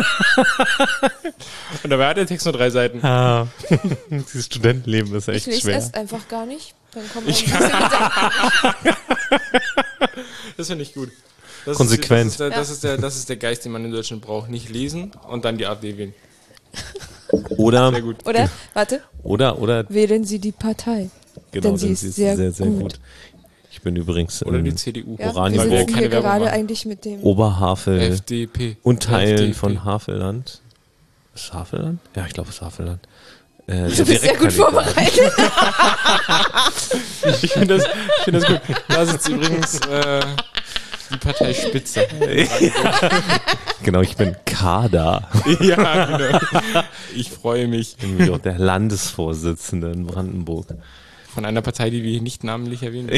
D: Und dabei hat der Text nur drei Seiten.
B: Ah, dieses Studentenleben ist
C: Ich
B: echt
C: lese
B: schwer.
C: es einfach gar nicht. Dann kommt man ein bisschen Gedanken.
D: Das finde ich gut. Das
B: Konsequent.
D: Ist, das, ist der, das,
C: Ja.
D: ist der, das ist der Geist, den man in Deutschland braucht. Nicht lesen und dann die AfD wählen.
B: Oder,
D: Sehr gut.
C: Oder, warte,
B: oder, oder,
C: wählen Sie die Partei.
B: genau,
C: Denn sie ist sehr,
B: sehr, sehr
C: gut.
B: gut. Ich bin übrigens
D: Oder die
B: in
D: C D U.
C: Ja, wir
B: Oranienburg.
D: Weil wir
C: sitzen
D: keine
C: hier
D: Werbung
C: gerade
D: machen.
C: eigentlich mit dem...
B: Oberhavel
D: F D P.
B: und Teilen
D: F D P.
B: von Havelland. Ist Havelland? Ja, ich glaube, es ist Havelland. Äh,
C: Du bist sehr gut vorbereitet.
D: Ich finde das, ich find das gut. Da sitzt übrigens äh, die Partei Spitze.
B: Genau, ich bin Kader.
D: Ja, genau. Ich freue mich.
B: Ich bin nämlich auch der Landesvorsitzende in Brandenburg.
D: Von einer Partei, die wir hier nicht namentlich erwähnen.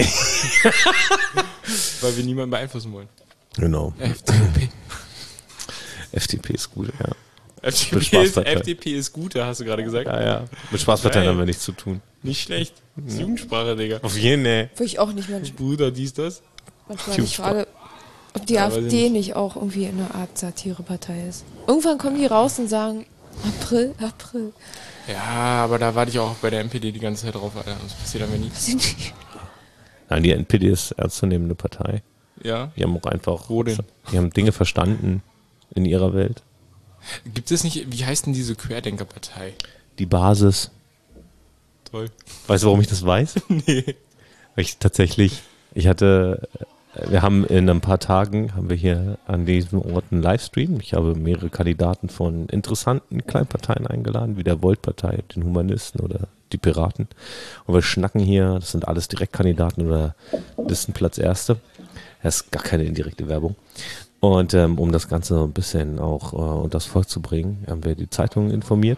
D: Weil wir niemanden beeinflussen wollen.
B: Genau.
D: F D P.
B: F D P ist gut, ja.
D: F D
B: Mit
D: P ist,
B: Spaßpartei.
D: F D P ist gut, da hast du gerade gesagt.
B: Ja, ja. Mit Spaßparteien
D: Geil.
B: haben wir nichts zu tun.
D: Nicht schlecht. Das ist Jugendsprache, Digga.
B: Auf jeden Fall.
C: Wo ich auch nicht manchmal,
D: Bruder, dies, das.
C: manchmal mich frage, ob die
D: Ja, weiß ich
C: AfD
D: nicht.
C: nicht auch irgendwie eine Art Satirepartei ist. Irgendwann kommen die raus und sagen, April, April.
D: Ja, aber da warte ich auch bei der N P D die ganze Zeit drauf, Alter. Das passiert aber nie.
C: Weiß ich nicht.
B: Nein, die N P D ist ernstzunehmende Partei.
D: Ja.
B: Die haben auch einfach,
D: Wo denn?
B: die haben Dinge verstanden in ihrer Welt.
D: Gibt es nicht, wie heißt denn diese Querdenkerpartei?
B: Die Basis.
D: Toll.
B: Weißt du, warum ich das weiß?
D: Nee.
B: Weil ich tatsächlich, ich hatte, wir haben in ein paar Tagen, haben wir hier an diesem Ort einen Livestream. Ich habe mehrere Kandidaten von interessanten Kleinparteien eingeladen, wie der Volt-Partei, den Humanisten oder die Piraten. Und wir schnacken hier, das sind alles Direktkandidaten oder Listenplatz Erste. Das ist gar keine indirekte Werbung. Und ähm, um das Ganze so ein bisschen auch äh, unter das Volk zu bringen, haben wir die Zeitungen informiert.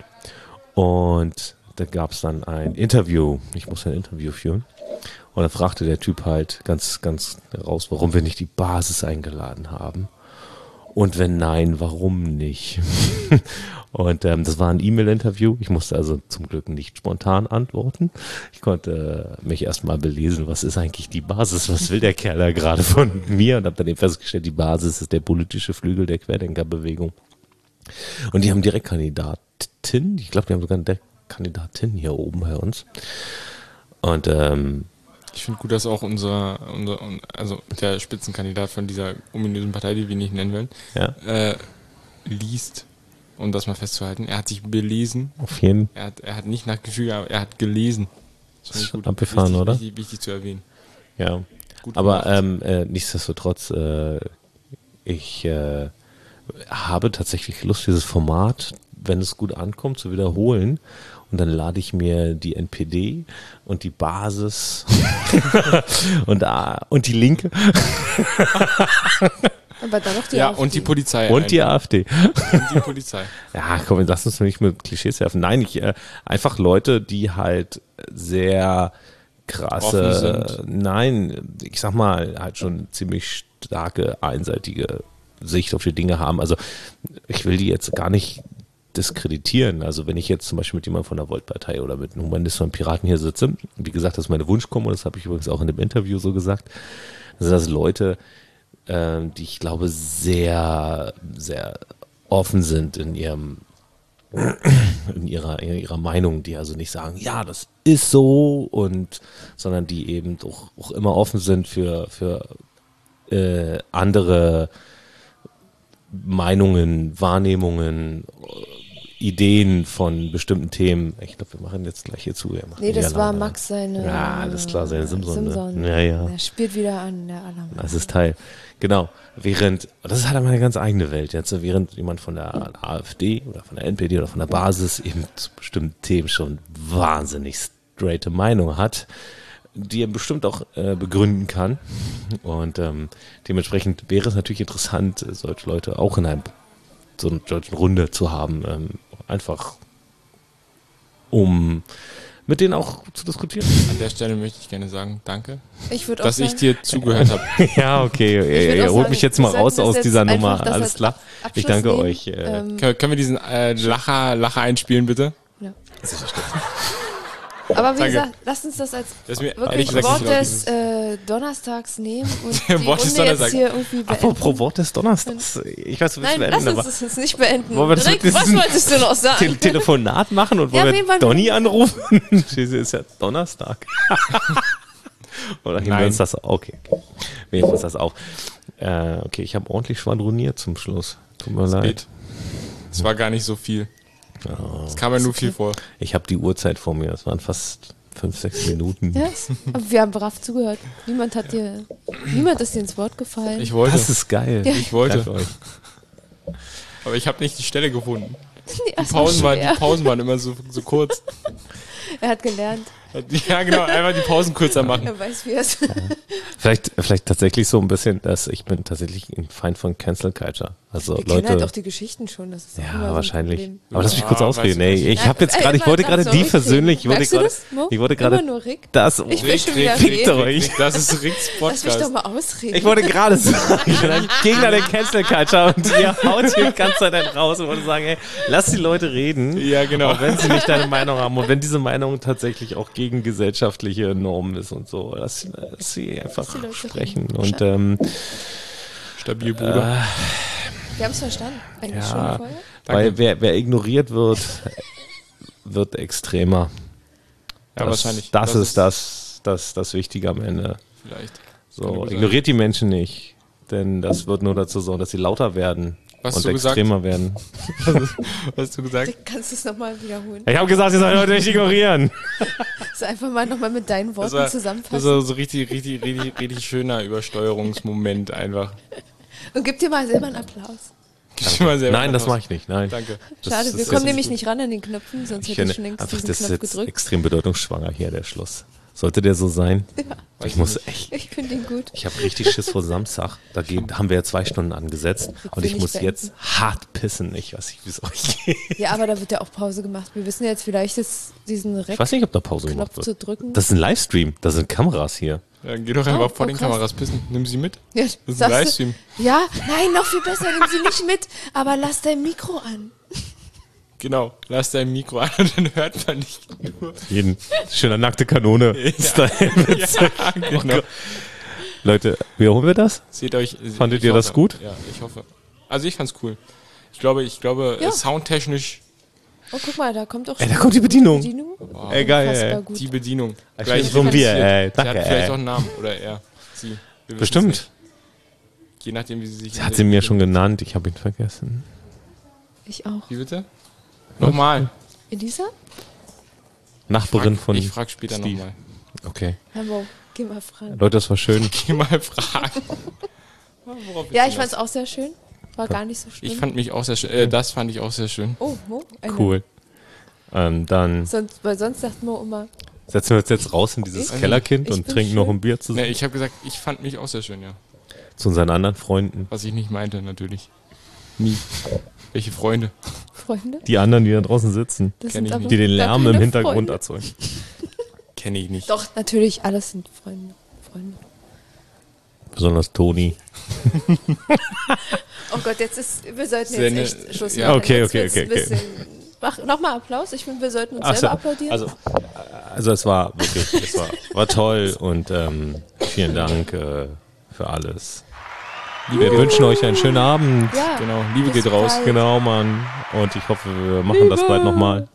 B: Und da gab es dann ein Interview. Ich musste ein Interview führen. Und dann fragte der Typ halt ganz, ganz raus, warum wir nicht die Basis eingeladen haben. Und wenn nein, warum nicht? Und ähm, das war ein E-Mail-Interview. Ich musste also zum Glück nicht spontan antworten. Ich konnte äh, mich erstmal belesen, was ist eigentlich die Basis? Was will der Kerl da gerade von mir? Und habe dann eben festgestellt, die Basis ist der politische Flügel der Querdenkerbewegung. Und die haben Direktkandidatin. Ich glaube, die haben sogar eine Direktkandidatin hier oben bei uns. Und ähm,
D: Ich finde gut, dass auch unser, unser, also der Spitzenkandidat von dieser ominösen Partei, die wir nicht nennen wollen,
B: ja,
D: äh, liest, um das mal festzuhalten. Er hat sich belesen.
B: auf jeden
D: Er hat, er hat nicht nach Gefühl, aber er hat gelesen. Das
B: Das ist
D: finde ich
B: abgefahren,
D: wichtig,
B: oder?
D: Wichtig, wichtig zu erwähnen.
B: Ja,
D: Gut
B: aber
D: gemacht.
B: ähm, äh, nichtsdestotrotz, äh, ich äh, habe tatsächlich Lust, dieses Format, wenn es gut ankommt, zu wiederholen. Und dann lade ich mir die N P D und die Basis und, äh, und die Linke
C: Aber dann noch die
D: Ja,
C: AfD.
D: und die Polizei.
B: und die
D: ein.
B: AfD.
D: Und die Polizei.
B: Ja, komm, lass uns nicht mit Klischees werfen. Nein, ich, äh, einfach Leute, die halt sehr krasse,
D: Offen sind.
B: nein, ich sag mal, halt schon ziemlich starke, einseitige Sicht auf die Dinge haben. Also ich will die jetzt gar nicht diskreditieren. Also wenn ich jetzt zum Beispiel mit jemandem von der Volt-Partei oder mit einem Humanisten und Piraten hier sitze, wie gesagt, das ist meine Wunschkombo, das habe ich übrigens auch in dem Interview so gesagt, also das Leute, ähm, die ich glaube sehr, sehr offen sind in ihrem in ihrer, in ihrer Meinung, die also nicht sagen, ja, das ist so, und sondern die eben auch, auch immer offen sind für, für äh, andere Meinungen, Wahrnehmungen, Ideen von bestimmten Themen. Ich glaube, wir machen jetzt gleich hier zu.
C: Nee, das war Max seine...
B: Ja, alles klar, seine Simson.
C: Simson.
B: Ne? Ja, ja.
C: Er spielt wieder an, der Alarm.
B: Das ist Teil. Genau. Während, das ist halt einmal eine ganz eigene Welt. Jetzt, während jemand von der AfD oder von der N P D oder von der Basis eben zu bestimmten Themen schon wahnsinnig straighte Meinung hat, die er bestimmt auch äh, begründen kann. Und ähm, dementsprechend wäre es natürlich interessant, solche Leute auch in einem so einer solchen Runde zu haben. Ähm, einfach um mit denen auch zu diskutieren.
D: An der Stelle möchte ich gerne sagen, danke,
C: Ich würde auch
D: dass
C: sagen,
D: ich dir zugehört habe.
B: Ja, okay,
C: würd
B: ihr,
C: auch
B: ihr holt
C: sagen,
B: mich jetzt mal
C: wir
B: raus
C: sollten das
B: aus
C: jetzt
B: dieser
C: einfach
B: Nummer,
C: das
B: alles
C: als
B: klar.
C: Ab- Abschluss
B: Ich danke
C: nehmen.
B: euch. Äh,
C: Ähm,
D: Können, können wir diesen äh, Lacher, Lacher einspielen, bitte?
C: ja. Aber wie
D: Danke.
C: gesagt, lasst uns das als
D: Das ist mir ehrlich
C: wirklich
D: gesagt
C: Wort
D: nicht laut,
C: des äh, Donnerstags nehmen und die
D: Wort des
C: Runde jetzt
D: Donnerstags.
C: hier irgendwie beenden.
B: Apropos Wort des Donnerstags. Ich weiß, wir
C: Nein,
B: müssen
C: lass
B: beenden,
C: uns
B: aber
C: das jetzt nicht beenden.
B: wollen wir das
C: Rick,
B: mit
C: was
B: diesem
C: wolltest du noch sagen?
B: Te Telefonat machen und
C: Ja,
B: wollen
C: wen
B: wir
C: wollen
B: Donny
C: wir-
B: anrufen? Schließlich ist ja Donnerstag. Oder heben wir
D: Nein.
B: uns das auf? Okay, okay. Wir heben uns das auf. Äh, okay, ich habe ordentlich schwadroniert zum Schluss. Tut mir leid.
D: Geht. Es war gar nicht so viel. Es kam ja nur viel vor.
B: Ich habe die Uhrzeit vor mir. Es waren fast fünf, sechs Minuten.
C: Ja, aber wir haben brav zugehört. Niemand hat dir, niemand ist dir ins Wort gefallen.
D: Ich wollte.
B: Das ist geil.
D: Ich wollte.
B: Danke euch.
D: Aber ich habe nicht die Stelle gefunden.
C: Ja,
D: Die
C: es war
D: Pausen, waren,
C: schwer.
D: die Pausen waren immer so, so kurz.
C: Er hat gelernt.
D: Ja, genau, einfach die Pausen kürzer machen.
C: Er weiß, wie er es.
B: Vielleicht, vielleicht tatsächlich so ein bisschen, dass ich bin tatsächlich ein Feind von Cancel Culture. Also
C: Wir kennen
B: Leute.
C: halt auch die Geschichten schon. Das ist auch immer so
B: Ja,
C: ein
B: wahrscheinlich.
C: Problem.
B: Aber lass mich
D: Ja,
B: kurz
D: weiß
B: ausreden.
D: ich
B: Ey,
D: nicht.
B: ich habe jetzt gerade, ich
C: Ey,
B: wollte
C: immer
B: gerade
C: so
B: die
C: Rick
B: versöhnlich, ich
C: reden.
B: wollte
C: Merkst du
B: gerade,
C: das, Mo?
B: ich wollte
C: Immer
B: gerade
C: nur Rick.
B: das,
C: Ich will schon wieder
B: fickt
C: reden.
B: euch.
D: Das ist Ricks
C: Lass mich doch
D: Podcast.
C: mal ausreden.
B: Ich wollte gerade sagen, ich bin ein Gegner der Cancel Culture und ihr haut hier die ganze Zeit einen raus und wollte sagen, ey, lass die Leute reden.
D: Ja, genau.
B: Auch wenn sie nicht deine Meinung haben und wenn diese Meinung tatsächlich auch gegen gesellschaftliche Normen ist und so, lass, lass sie einfach
C: die Leute
B: sprechen.
C: reden.
B: Und ähm,
D: Stabil, Bruder.
C: Wir haben es verstanden. Eigentlich
B: Ja.
C: schon vorher.
B: weil wer, wer ignoriert wird, wird extremer.
D: Ja,
B: das,
D: wahrscheinlich.
B: Das, ist das, das, das Wichtige am Ende.
D: Vielleicht.
B: So,
D: Kann gut sein.
B: ignoriert die Menschen nicht, denn das wird nur dazu sorgen, dass sie lauter werden
D: Was
B: und
D: hast du gesagt?
B: extremer werden.
D: Was hast du gesagt?
C: Rick, kannst du es nochmal wiederholen?
B: Ich habe gesagt, ihr sollt Leute nicht ignorieren.
C: Das einfach mal nochmal mit deinen
D: Das
C: Worten
D: war, das
C: zusammenfassen.
D: war so richtig, richtig, richtig, richtig schöner Übersteuerungsmoment einfach.
C: Und gib dir mal selber einen Applaus.
D: Gib dir mal selber
B: Nein, das
D: Applaus.
B: mache ich nicht. Nein.
D: Danke.
B: Das-
C: Schade,
B: das
C: wir
B: ist-
C: kommen nämlich nicht ran an den Knöpfen, sonst
B: Ich
C: hätte
B: finde
C: ich schon längst
B: einfach,
C: diesen
B: das ist
C: Knopf
B: jetzt
C: gedrückt.
B: extrem bedeutungsschwanger hier, der Schluss. Sollte der so sein? Ich muss echt,
C: Ich finde ihn gut.
B: ich habe richtig Schiss vor Samstag. Da geht, haben wir ja zwei Stunden angesetzt und
C: will
B: ich
C: nicht
B: muss
C: beenden.
B: jetzt hart pissen. Ich weiß nicht, wie es euch geht.
C: Ja, aber da wird ja auch Pause gemacht. Wir wissen jetzt vielleicht, dass diesen
B: Ich weiß nicht, ob da Pause
C: Rec-Knopf
B: gemacht
C: zu
B: wird.
C: drücken.
B: Das ist ein Livestream. Da sind Kameras hier.
D: Ja, geh doch einfach
C: Oh,
D: vor
C: oh,
D: den
C: krass.
D: Kameras pissen. Nimm sie mit.
C: Ja,
D: Das ist ein
C: sagst du-
D: Livestream.
C: Ja, nein, noch viel besser, nimm sie nicht mit, aber lass dein Mikro an.
D: Genau. Lass dein Mikro an und dann hört man dich nur.
B: Jeden schöner nackte Kanone. Style.
D: Ja, genau.
B: Leute, wiederholen wir das?
D: Seht euch.
B: Fandet
D: ich
B: ihr
D: hoffe,
B: das gut?
D: Ja, ich hoffe. Also ich fand's cool. Ich glaube, ich glaube,
C: Ja.
D: äh, soundtechnisch
C: Oh, guck mal, da kommt auch
B: Ey,
C: schon
B: da kommt die Bedienung.
C: Bedienung.
B: Ey, geil,
C: Unfassbar
B: ey.
C: gut.
D: die Bedienung.
B: Ich
D: Gleich
B: will so ein Bier,
D: identifiziert.
B: ey.
D: Sie
B: Danke,
D: hat vielleicht
B: ey.
D: auch einen Namen. Oder er. Sie. Wir wissen's
B: Bestimmt.
D: nicht. Je nachdem, wie sie sich.
B: Hat sie mir schon genannt, ich habe ihn vergessen.
C: Ich auch.
D: Wie bitte? Nochmal.
C: Elisa?
B: Nachbarin
D: Frag,
B: von
D: ich frag später
B: Steve.
D: nochmal.
B: Okay.
C: Hamburg, geh mal fragen.
B: Leute, das war schön.
D: Geh mal fragen. Worauf
C: Ja,
D: willst
C: ich
D: du
C: fand's auch sehr schön. War gar nicht so
D: das?
C: schlimm.
D: Ich fand mich auch sehr schön. Äh, das fand ich auch sehr schön.
C: oh, Mo, eine-
B: Cool. Ähm, dann
C: Sonst, weil sonst sagt Mo immer,
B: setzen wir uns jetzt raus in dieses
C: Ich-
B: Kellerkind
C: ich
B: und
C: bin
B: trinken noch
C: schön.
B: ein Bier zu,
D: Ne, ich habe gesagt, ich fand mich auch sehr schön, ja.
B: zu unseren anderen Freunden.
D: Was ich nicht meinte, natürlich. Nie. Welche Freunde?
C: Freunde.
B: Die anderen, die da draußen sitzen,
C: Das
D: Kenn ich nicht.
B: die den
C: gar
B: Lärm
C: keine
B: im Hintergrund
C: Freunde.
B: erzeugen.
D: Kenne ich nicht.
C: Doch, natürlich, alles sind Freunde. Freunde.
B: Besonders Toni.
C: Oh Gott, jetzt ist, wir sollten
D: Sehr
C: jetzt
D: ne-
C: echt Schluss
D: ja.
C: machen.
B: Okay,
C: Jetzt
B: okay,
C: wird's
B: okay,
C: ein bisschen- Mach nochmal Applaus. Ich finde, wir sollten uns
B: Ach so,
C: selber applaudieren.
B: also, also es war wirklich, es war, war toll und ähm, vielen Dank äh, für alles. Wir wünschen euch einen schönen Abend.
C: ja,
D: Genau, Liebe
C: bis
D: geht raus.
C: bald.
B: Genau, Mann. Und ich hoffe, wir machen das bald nochmal.